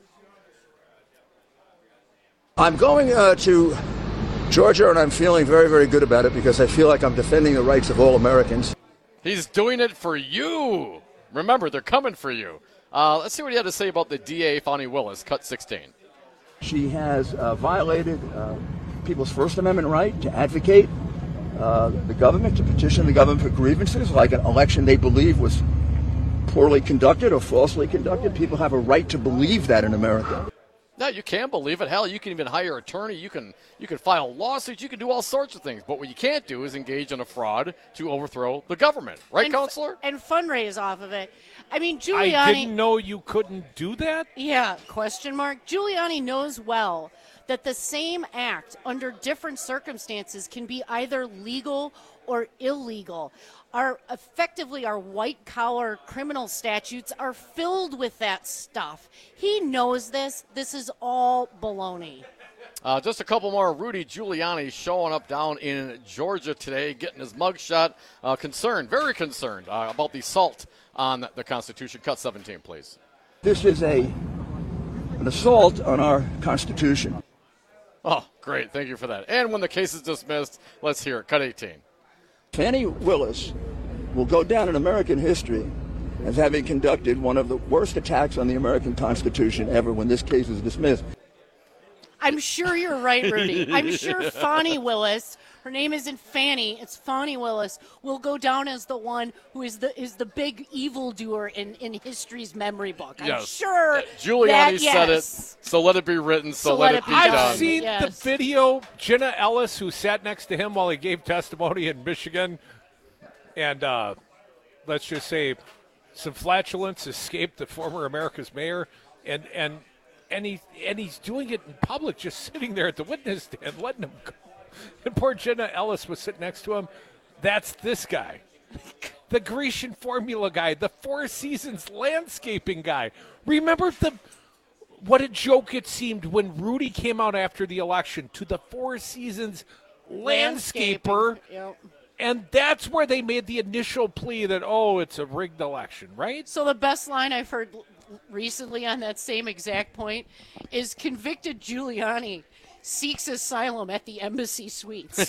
I'm going uh, to Georgia, and I'm feeling very, very good about it because I feel like I'm defending the rights of all Americans. He's doing it for you. Remember, they're coming for you. Uh, let's see what he had to say about the D A, Fani Willis. Cut sixteen. She has uh, violated uh, people's First Amendment right to advocate uh, the government, to petition the government for grievances, like an election they believe was poorly conducted or falsely conducted. People have a right to believe that in America. No, you can believe it. Hell, you can even hire an attorney. You can you can file lawsuits. You can do all sorts of things. But what you can't do is engage in a fraud to overthrow the government. Right, and, Counselor? And fundraise off of it. I mean, Giuliani. I didn't know you couldn't do that. Yeah, question mark. Giuliani knows well that the same act under different circumstances can be either legal or illegal. Our effectively our white collar criminal statutes are filled with that stuff. He knows this. This is all baloney. Uh, just a couple more. Rudy Giuliani showing up down in Georgia today, getting his mugshot. Uh, concerned, very concerned uh, about the assault on the Constitution. Cut seventeen, please. This is a an assault on our Constitution. Oh, great. Thank you for that. And when the case is dismissed, let's hear it. Cut eighteen. Fannie Willis will go down in American history as having conducted one of the worst attacks on the American Constitution ever when this case is dismissed. I'm sure you're right, Rudy. I'm sure Fani Willis, her name isn't Fannie, it's Fani Willis, will go down as the one who is the is the big evildoer in, in history's memory book. I'm Yes. sure Giuliani that, said yes. it, so let it be written, so, So let, let it it be be done. I've seen Yes. the video. Jenna Ellis, who sat next to him while he gave testimony in Michigan, and uh, let's just say some flatulence escaped the former America's mayor, and and and he and he's doing it in public, just sitting there at the witness stand, letting him go. And poor Jenna Ellis was sitting next to him. That's this guy, the Grecian formula guy, the Four Seasons landscaping guy. Remember the what a joke it seemed when Rudy came out after the election to the Four Seasons landscaper. Yep. And that's where they made the initial plea that, oh, it's a rigged election, right? So the best line I've heard l- recently on that same exact point is convicted Giuliani seeks asylum at the Embassy Suites.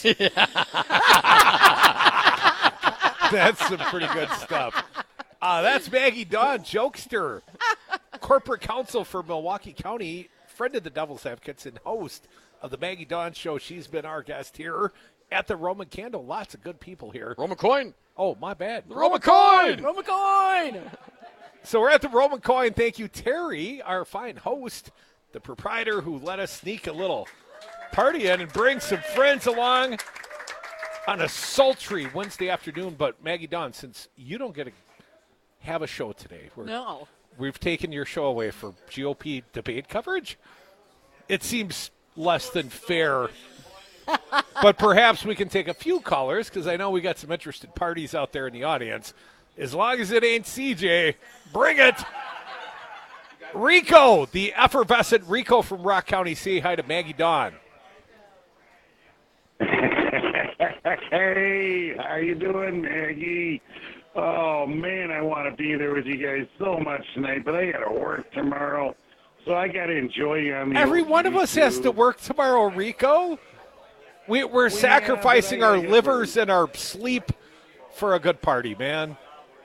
That's some pretty good stuff. Uh, that's Maggie Dawn, jokester, corporate counsel for Milwaukee County, friend of the Devil's Advocates and host of the Maggie Dawn Show. She's been our guest here at the Roman Candle. Lots of good people here. Roman coin. Oh, my bad. Roman coin. Roman coin. So we're at the Roman Coin. Thank you, Terry, our fine host, the proprietor who let us sneak a little party in and bring some friends along on a sultry Wednesday afternoon. But Maggie Dawn, since you don't get to have a show today, we're, No. we've taken your show away for G O P debate coverage. It seems less than fair. But perhaps we can take a few callers, because I know we got some interested parties out there in the audience. As long as it ain't C J, bring it. Rico, the effervescent Rico from Rock County. Say hi to Maggie Dawn. Hey, how you doing, Maggie? Oh, man, I want to be there with you guys so much tonight, but I got to work tomorrow, so I got to enjoy you on the Every old one of us has to YouTube. work tomorrow, Rico. We, we're Well, sacrificing yeah, but I our gotta livers and our sleep for a good party, man.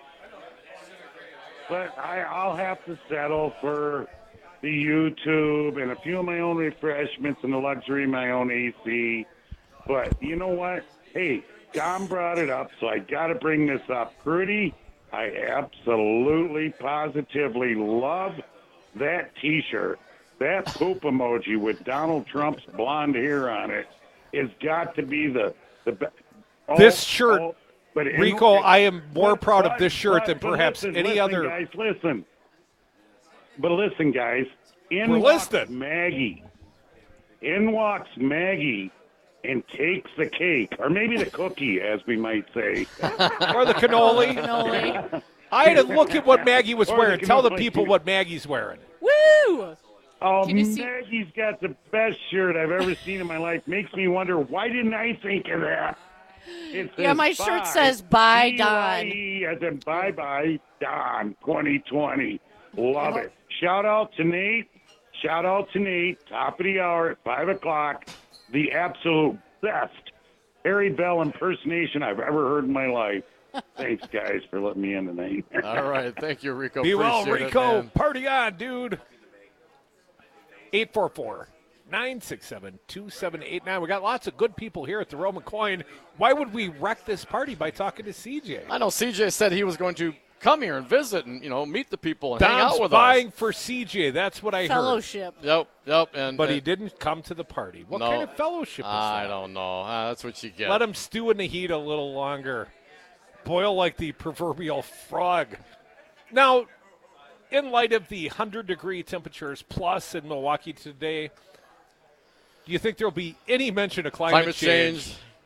But I, I'll have to settle for the YouTube and a few of my own refreshments and the luxury of my own A C. But you know what? Hey, Dom brought it up, so I got to bring this up. Rudy, I absolutely, positively love that T-shirt. That poop emoji with Donald Trump's blonde hair on it has got to be the the best. This shirt, but in- Rico, I am more but- proud of but- this shirt but- than but perhaps listen, any listen, other. Guys, listen. But listen, guys. In We're walks listening. Maggie. In walks Maggie and takes the cake, or maybe the cookie, as we might say. Or the cannoli. Cannoli. I had to look at what Maggie was Or the wearing. Tell the cannoli. people what Maggie's wearing. Woo! Oh, Can you see- Maggie's got the best shirt I've ever seen in my life. Makes me wonder, why didn't I think of that? It Yeah, says my shirt bye. says bye, B Don. Y E, as in bye bye, Don, twenty twenty. Love it. Shout out to Nate. Shout out to Nate. Top of the hour at five o'clock. The absolute best Harry Bell impersonation I've ever heard in my life. Thanks, guys, for letting me in tonight. All right. Thank you, Rico. Be well, Appreciate it, Rico. man. Party on, dude. eight four four, nine six seven, two seven eight nine. We got lots of good people here at the Roman Coin. Why would we wreck this party by talking to C J? I know C J said he was going to come here and visit and, you know, meet the people and hang Dom's out with vying us. for C J. That's what I Fellowship. Yep, yep. And, heard. But he and- didn't come to the party. What No. kind of fellowship is I that? don't know. Uh, that's what you get. Let him stew in the heat a little longer. Boil like the proverbial frog. Now, in light of the one hundred degree temperatures plus in Milwaukee today, do you think there will be any mention of climate, Climate change.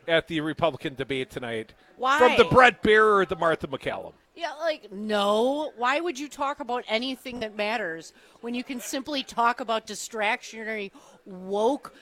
at the Republican debate tonight. Why? From the Brett Baer or the Martha McCallum? Yeah, like, no. Why would you talk about anything that matters when you can simply talk about distractionary, woke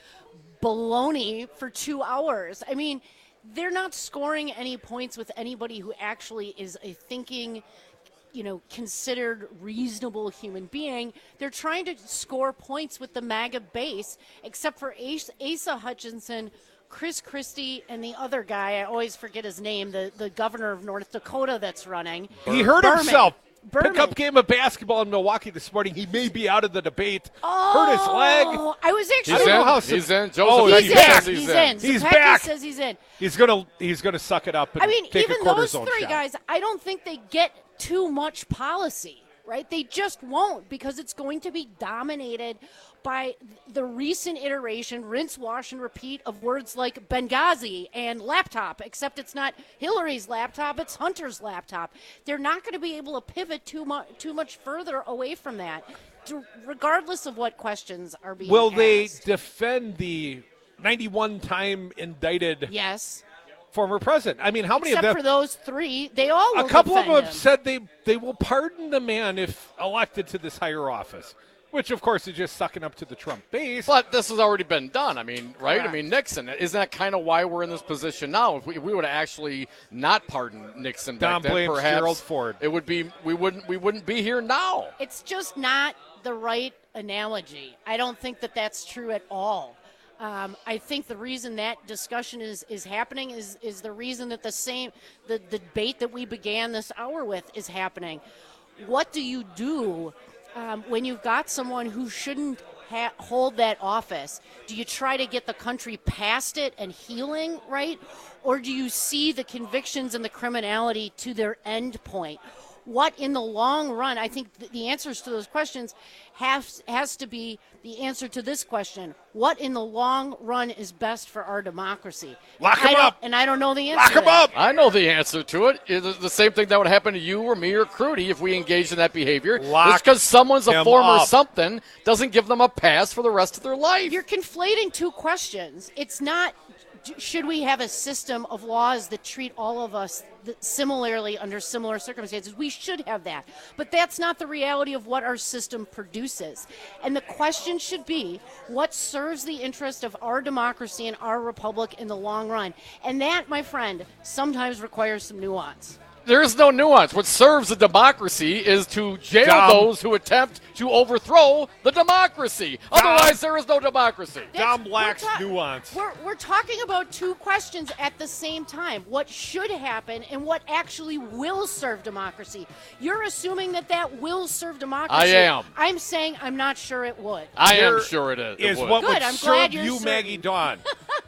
baloney for two hours? I mean, they're not scoring any points with anybody who actually is a thinking, you know, considered reasonable human being. They're trying to score points with the MAGA base, except for Asa, Asa Hutchinson, Chris Christie, and the other guy, I always forget his name, the, the governor of North Dakota that's running. He hurt Berman. himself. Berman. Pickup game of basketball in Milwaukee this morning. He may be out of the debate. Oh, hurt his leg. I was actually. He's I don't know in. how He's some- in. Joseph Oh, Becky he's says back. he's He's in. in. He's Zepecki back. says he's in. He's gonna he's gonna suck it up and I mean, take even a those cortisone three shot. guys, I don't think they get too much policy, right? They just won't, because it's going to be dominated by the recent iteration, rinse, wash, and repeat of words like Benghazi and laptop, except it's not Hillary's laptop, it's Hunter's laptop. They're not going to be able to pivot too much too much further away from that, to, regardless of what questions are being Will asked. they defend the ninety-one time indicted Yes. former president? I mean, how many Except of for them? those three, they all will A couple of defend them have him. said they they will pardon the man if elected to this higher office, which of course is just sucking up to the Trump base. But this has already been done. I mean, right? Correct. I mean, Nixon. Isn't that kind of why we're in this position now? If we, we would have actually not pardoned Nixon back Don then, blames perhaps Gerald Ford. It would be we wouldn't we wouldn't be here now. It's just not the right analogy. I don't think that that's true at all. Um, I think the reason that discussion is, is happening is, is the reason that the same the, the debate that we began this hour with is happening. What do you do um, when you've got someone who shouldn't ha- hold that office? Do you try to get the country past it and healing, right? Or do you see the convictions and the criminality to their end point? What in the long run, I think th- the answers to those questions has, has to be the answer to this question. What in the long run is best for our democracy? Lock I him don't- up. And I don't know the answer Lock to him that. up. I know the answer to it. It's the same thing that would happen to you or me or Crudy if we engaged in that behavior. Lock Just because someone's a him former up. something doesn't give them a pass for the rest of their life. You're conflating two questions. It's not, d- should we have a system of laws that treat all of us th- similarly under similar circumstances? We should have that. But that's not the reality of what our system produces. And the question should be, what serves the interest of our democracy and our republic in the long run? And that, my friend, sometimes requires some nuance. There is no nuance. What serves a democracy is to jail Dumb. those who attempt to overthrow the democracy. Otherwise, there is no democracy. Dom That's- lacks we're ta- nuance. We're, we're talking about two questions at the same time. What should happen and what actually will serve democracy. You're assuming that that will serve democracy. I am. I'm saying I'm not sure it would. I Here am sure it is. It Is would. what Good, would I'm serve glad you're you, certain. Maggie Dawn.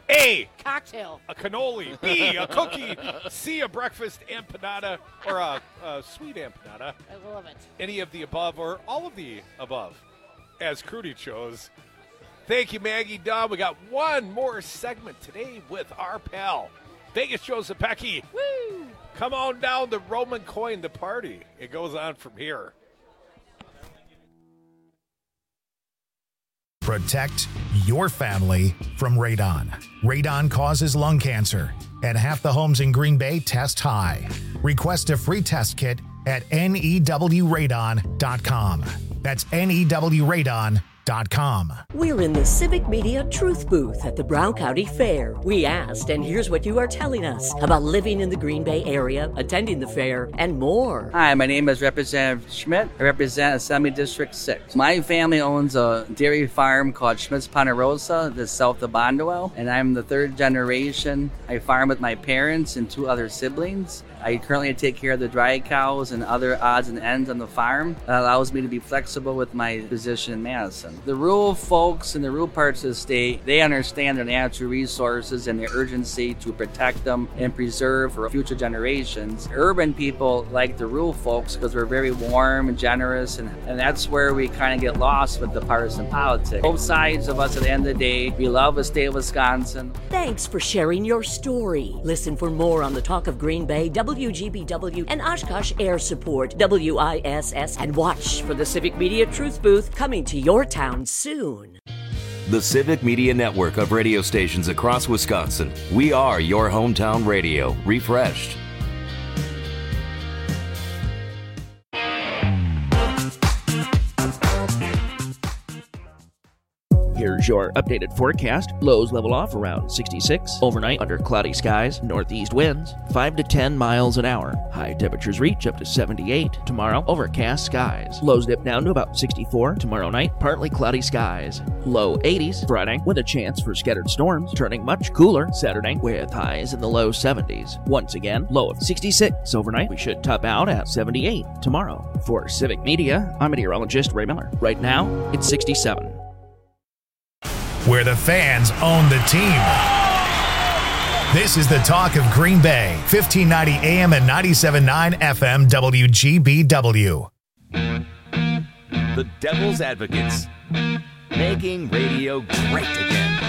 A, Cocktail. a cannoli. B, a cookie. C, a breakfast empanada or a, a sweet empanada. I love it. Any of the above or all of the above, as Crudy chose. Thank you, Maggie Dawn. We got one more segment today with our pal, Vegas Joe Zepecki. Woo! Come on down the Roman coin, the party. It goes on from here. Protect your family from radon. Radon causes lung cancer, and half the homes in Green Bay test high. Request a free test kit at N E W radon dot com. That's N E W radon dot com. We're in the Civic Media Truth Booth at the Brown County Fair. We asked, and here's what you are telling us about living in the Green Bay area, attending the fair, and more. Hi, my name is Representative Schmidt. I represent Assembly District six. My family owns a dairy farm called Schmidt's Ponderosa that's south of Bondwell, and I'm the third generation. I farm with my parents and two other siblings. I currently take care of the dry cows and other odds and ends on the farm. That allows me to be flexible with my position in Madison. The rural folks in the rural parts of the state, they understand their natural resources and the urgency to protect them and preserve for future generations. Urban people like the rural folks because we're very warm and generous, and, and that's where we kind of get lost with the partisan politics. Both sides of us at the end of the day, we love the state of Wisconsin. Thanks for sharing your story. Listen for more on the Talk of Green Bay, W G B W, and Oshkosh Air Support, W I S S, and watch for the Civic Media Truth Booth coming to your town soon. The Civic Media Network of radio stations across Wisconsin. We are your hometown radio, refreshed. Here's your updated forecast. Lows level off around sixty-six. Overnight under cloudy skies, northeast winds, five to ten miles an hour. High temperatures reach up to seventy-eight. Tomorrow, overcast skies. Lows dip down to about sixty-four. Tomorrow night, partly cloudy skies. Low eighties. Friday, with a chance for scattered storms, turning much cooler. Saturday, with highs in the low seventies. Once again, low of sixty-six. Overnight, we should top out at seventy-eight tomorrow. For Civic Media, I'm meteorologist Ray Miller. Right now, it's sixty-seven. Where the fans own the team. This is the talk of Green Bay, fifteen ninety A M and ninety-seven point nine F M W G B W. The Devil's Advocates, making radio great again.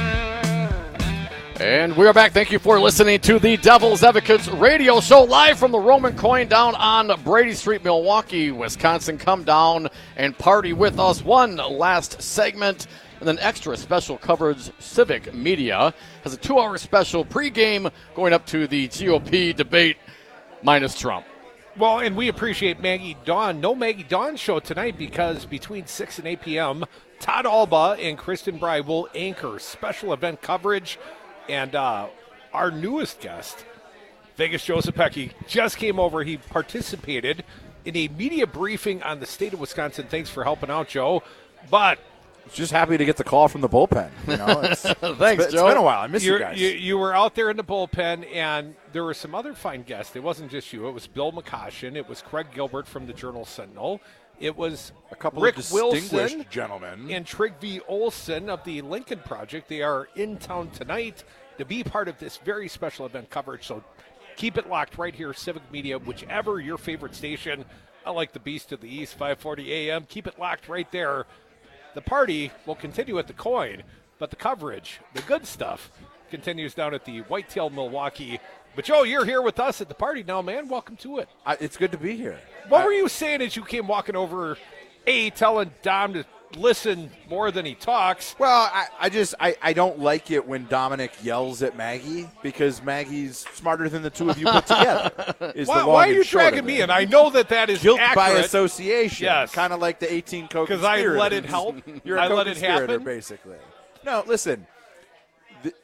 And we are back. Thank you for listening to the Devil's Advocates radio show live from the Roman Coin down on Brady Street, Milwaukee, Wisconsin. Come down and party with us. One last segment. And then extra special coverage. Civic Media has a two-hour special pregame going up to the G O P debate minus Trump. Well, and we appreciate Maggie Dawn. No Maggie Dawn show tonight because between six and eight p.m., Todd Alba and Kristen Bry will anchor special event coverage. And uh, our newest guest, Vegas Joe Zepecki, just came over. He participated in a media briefing on the state of Wisconsin. Thanks for helping out, Joe. But just happy to get the call from the bullpen. You know, it's, Thanks, it's been, Joe. It's been a while. I miss You're, you guys. You, you were out there in the bullpen, and there were some other fine guests. It wasn't just you. It was Bill McCoshen. It was Craig Gilbert from the Journal-Sentinel. It was a couple Rick of distinguished Wilson gentlemen and Trigby Olson of the Lincoln Project. They are in town tonight to be part of this very special event coverage. So keep it locked right here, Civic Media, whichever your favorite station. I like the Beast of the East, five forty A M. Keep it locked right there. The party will continue at the Coin, but the coverage, the good stuff, continues down at the Whitetail Milwaukee. But, Joe, you're here with us at the party now, man. Welcome to it. I, it's good to be here. What I, were you saying as you came walking over, A, telling Dom to listen more than he talks? Well, I, I just I, I don't like it when Dominic yells at Maggie because Maggie's smarter than the two of you put together. Is why, the long why are and you short dragging of me it. in? I know that that is Guilt accurate. by association. Yes. Kind of like the eighteen co-conspirators. Because I let it help. You're a I let it co-conspirator, happen. basically. No, listen. The,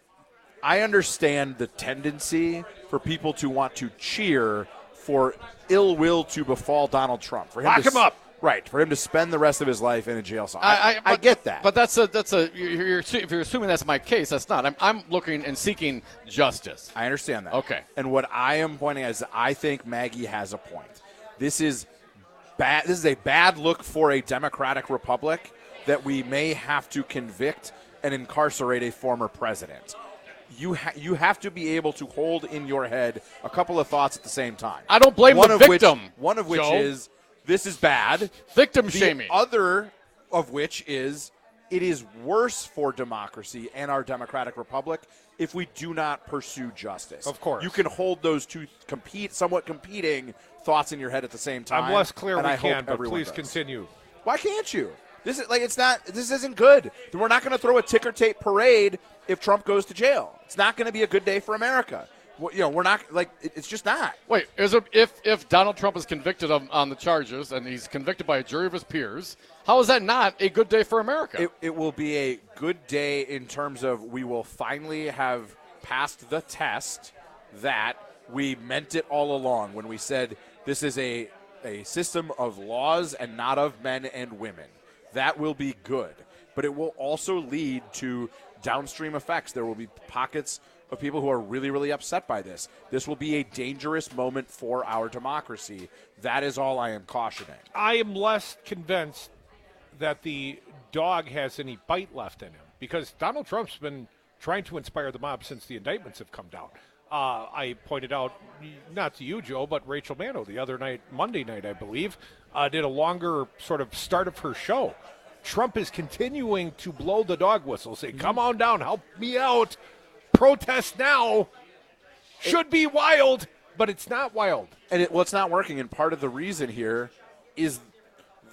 I understand the tendency for people to want to cheer for ill will to befall Donald Trump. For him Lock to him up. Right, for him to spend the rest of his life in a jail cell. I, I, I, I but, get that. But that's a that's a you're, you're, if you're assuming that's my case, that's not. I'm I'm looking and seeking justice. I understand that. Okay. And what I am pointing at is I think Maggie has a point. This is bad. This is a bad look for a democratic republic that we may have to convict and incarcerate a former president. You ha- you have to be able to hold in your head a couple of thoughts at the same time. I don't blame one the of victim. Which, one of which Joe. is this is bad. Victim the shaming. Other of which is it is worse for democracy and our democratic republic if we do not pursue justice. Of course. You can hold those two compete, somewhat competing thoughts in your head at the same time. I'm less clear and we I hope can, but everyone please does. continue. Why can't you? This is like it's not. This isn't good. We're not going to throw a ticker tape parade if Trump goes to jail. It's not going to be a good day for America. Well, you know, we're not like it, it's just not. Wait, is it, if if Donald Trump is convicted of, on the charges and he's convicted by a jury of his peers, how is that not a good day for America? It, it will be a good day in terms of we will finally have passed the test that we meant it all along when we said this is a a system of laws and not of men and women. That will be good, but it will also lead to downstream effects. There will be pockets of people who are really, really upset by this. This will be a dangerous moment for our democracy. That is all I am cautioning. I am less convinced that the dog has any bite left in him because Donald Trump's been trying to inspire the mob since the indictments have come down. Uh, I pointed out, not to you, Joe, but Rachel Maddow the other night, Monday night, I believe, uh, did a longer sort of start of her show. Trump is continuing to blow the dog whistle, say, come on down, help me out. Protest now. Should be wild, but it's not wild. And it, well, it's not working, and part of the reason here is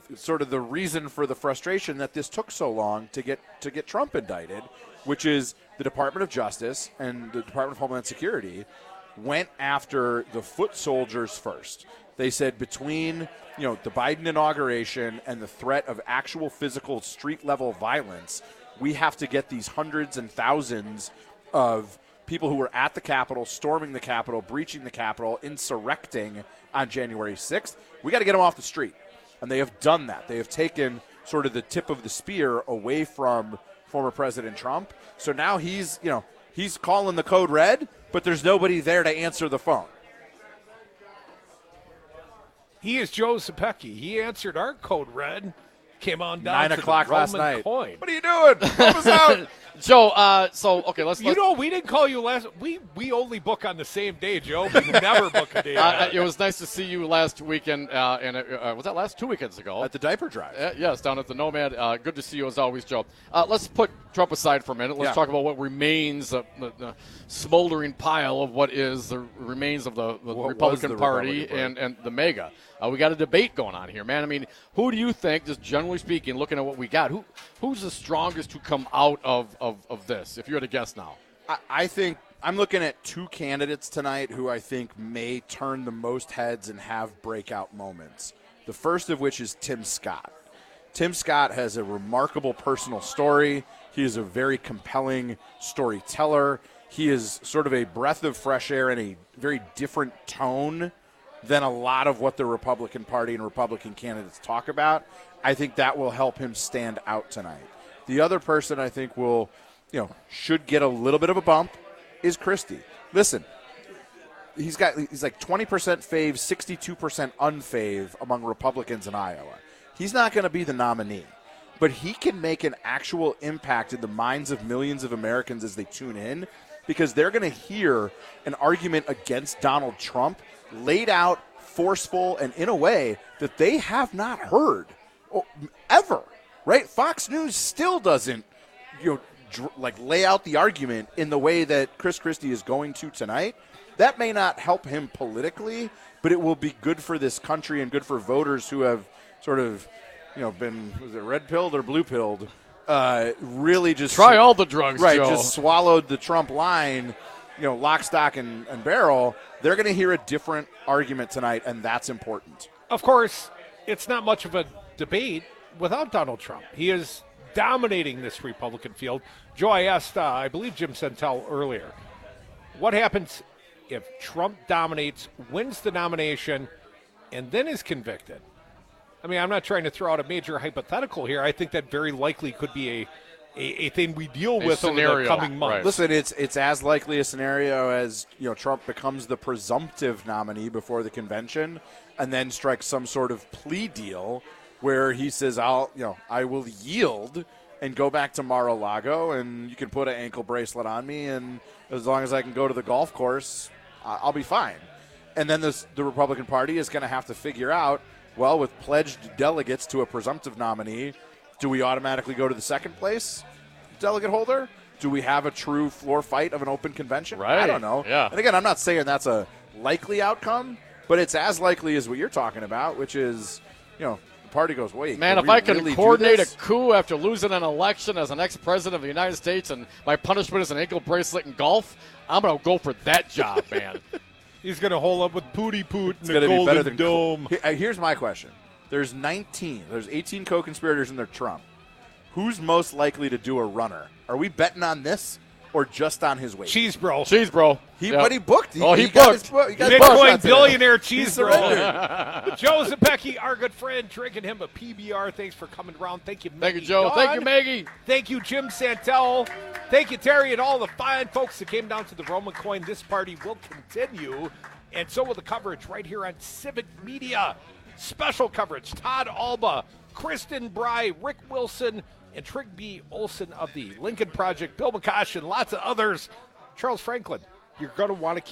sort of the reason for the frustration that this took so long to get to get Trump indicted, which is the Department of Justice and the Department of Homeland Security went after the foot soldiers first. They said between, you know, the Biden inauguration and the threat of actual physical street-level violence, we have to get these hundreds and thousands of people who were at the Capitol, storming the Capitol, breaching the Capitol, insurrecting on January sixth. We got to get them off the street. And they have done that. They have taken sort of the tip of the spear away from former President Trump. So now he's, you know, he's calling the code red, but there's nobody there to answer the phone. He is Joe Zepecki. He answered our code red. Came on down Nine to o'clock the last Roman night. Coin. What are you doing? Help us out. Joe, uh, so, okay, let's, You let's know, we didn't call you last. We we only book on the same day, Joe. We never book a day. Uh, it was nice to see you last weekend, uh, and uh, was that last two weekends ago? At the diaper drive. Uh, yes, down at the Nomad. Uh, good to see you as always, Joe. Uh, let's put Trump aside for a minute. Let's Yeah. talk about what remains, uh, the, the smoldering pile of what is the remains of the, the What was Republican the Party Republican Party? and, and the MAGA. Uh, we got a debate going on here, man. I mean, who do you think, just generally speaking, looking at what we got, who who's the strongest to come out of, of, of this, if you had to guess now? I, I think I'm looking at two candidates tonight who I think may turn the most heads and have breakout moments. The first of which is Tim Scott. Tim Scott has a remarkable personal story. He is a very compelling storyteller. He is sort of a breath of fresh air and a very different tone than a lot of what the Republican Party and Republican candidates talk about. I think that will help him stand out tonight. The other person I think will, you know, should get a little bit of a bump is Christie. Listen, he's got he's like twenty percent fave, sixty-two percent unfave among Republicans in Iowa. He's not going to be the nominee, but he can make an actual impact in the minds of millions of Americans as they tune in, because they're going to hear an argument against Donald Trump laid out, forceful, and in a way that they have not heard ever, right? Fox News still doesn't, you know, dr- like lay out the argument in the way that Chris Christie is going to tonight. That may not help him politically, but it will be good for this country and good for voters who have sort of, you know, been, was it red pilled or blue pilled? Uh, really just Try all the drugs, right? Joe. Just swallowed the Trump line, you know, lock, stock, and, and barrel. They're going to hear a different argument tonight, and that's important. Of course, it's not much of a debate without Donald Trump. He is dominating this Republican field. Joe, I asked, uh, I believe Jim Santel earlier, what happens if Trump dominates, wins the nomination, and then is convicted? I mean, I'm not trying to throw out a major hypothetical here. I think that very likely could be a A, a thing we deal A with over scenario. the coming months. Right. Listen, it's it's as likely a scenario as, you know, Trump becomes the presumptive nominee before the convention and then strikes some sort of plea deal where he says, I'll, you know, I will yield and go back to Mar-a-Lago, and you can put an ankle bracelet on me, and as long as I can go to the golf course, I- I'll be fine. And then this, the Republican Party is going to have to figure out, well, with pledged delegates to a presumptive nominee, do we automatically go to the second place delegate holder? Do we have a true floor fight of an open convention? Right. I don't know. Yeah. And again, I'm not saying that's a likely outcome, but it's as likely as what you're talking about, which is, you know, the party goes, wait, Man, can if we I can really do coordinate this? a coup after losing an election as an ex-president of the United States and my punishment is an ankle bracelet in golf, I'm going to go for that job, man. He's going to hold up with Pooty Poot It's in the going to be better Golden than Dome. Here- uh, Here's my question. There's nineteen. There's eighteen co-conspirators in there, Trump. Who's most likely to do a runner? Are we betting on this or just on his weight? Cheese bro. Cheese, bro. He, Yep. But he booked. He, Oh, he got booked. his book. He got He his booked. book Bitcoin out there. billionaire He cheese bro. surrendered. Joe Zepecki, our good friend, drinking him a P B R. Thanks for coming around. Thank you, Thank you, Maggie Joe. Dawn. Thank you, Maggie. Thank you, Jim Santel. Thank you, Terry, and all the fine folks that came down to the Roman Coin. This party will continue, and so will the coverage right here on Civic Media. Special coverage. Todd Alba, Kristen Bry, Rick Wilson, and Trigby Olson of the Lincoln Project, Bill McCosh, and lots of others. Charles Franklin, you're going to want to keep it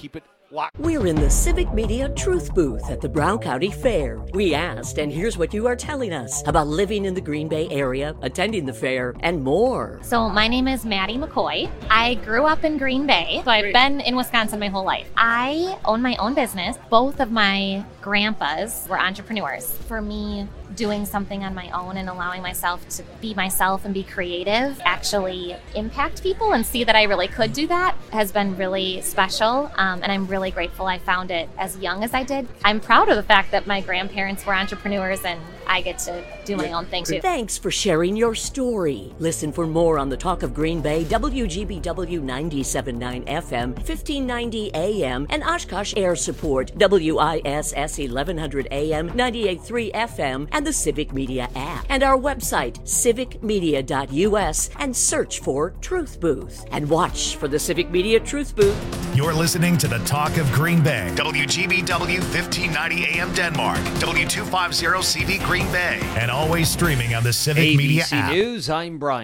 Lock. We're in the Civic Media Truth Booth at the Brown County Fair. We asked, and here's what you are telling us about living in the Green Bay area, attending the fair, and more. So my name is Maddie McCoy. I grew up in Green Bay, so I've been in Wisconsin my whole life. I own my own business. Both of my grandpas were entrepreneurs. For me, doing something on my own and allowing myself to be myself and be creative, actually impact people and see that I really could do that has been really special. Um, and I'm really grateful I found it as young as I did. I'm proud of the fact that my grandparents were entrepreneurs and I get to do my own thing too. Thanks for sharing your story. Listen for more on the Talk of Green Bay, W G B W ninety-seven point nine F M, fifteen ninety A M, and Oshkosh Air Support, W I S S eleven hundred A M, ninety-eight point three F M, and the Civic Media app. And our website, civic media dot U S, and search for Truth Booth. And watch for the Civic Media Truth Booth. You're listening to the Talk of Green Bay, W G B W fifteen ninety A M Denmark, W two fifty C V Green Bay, and always streaming on the Civic A B C Media app. News, I'm Brian.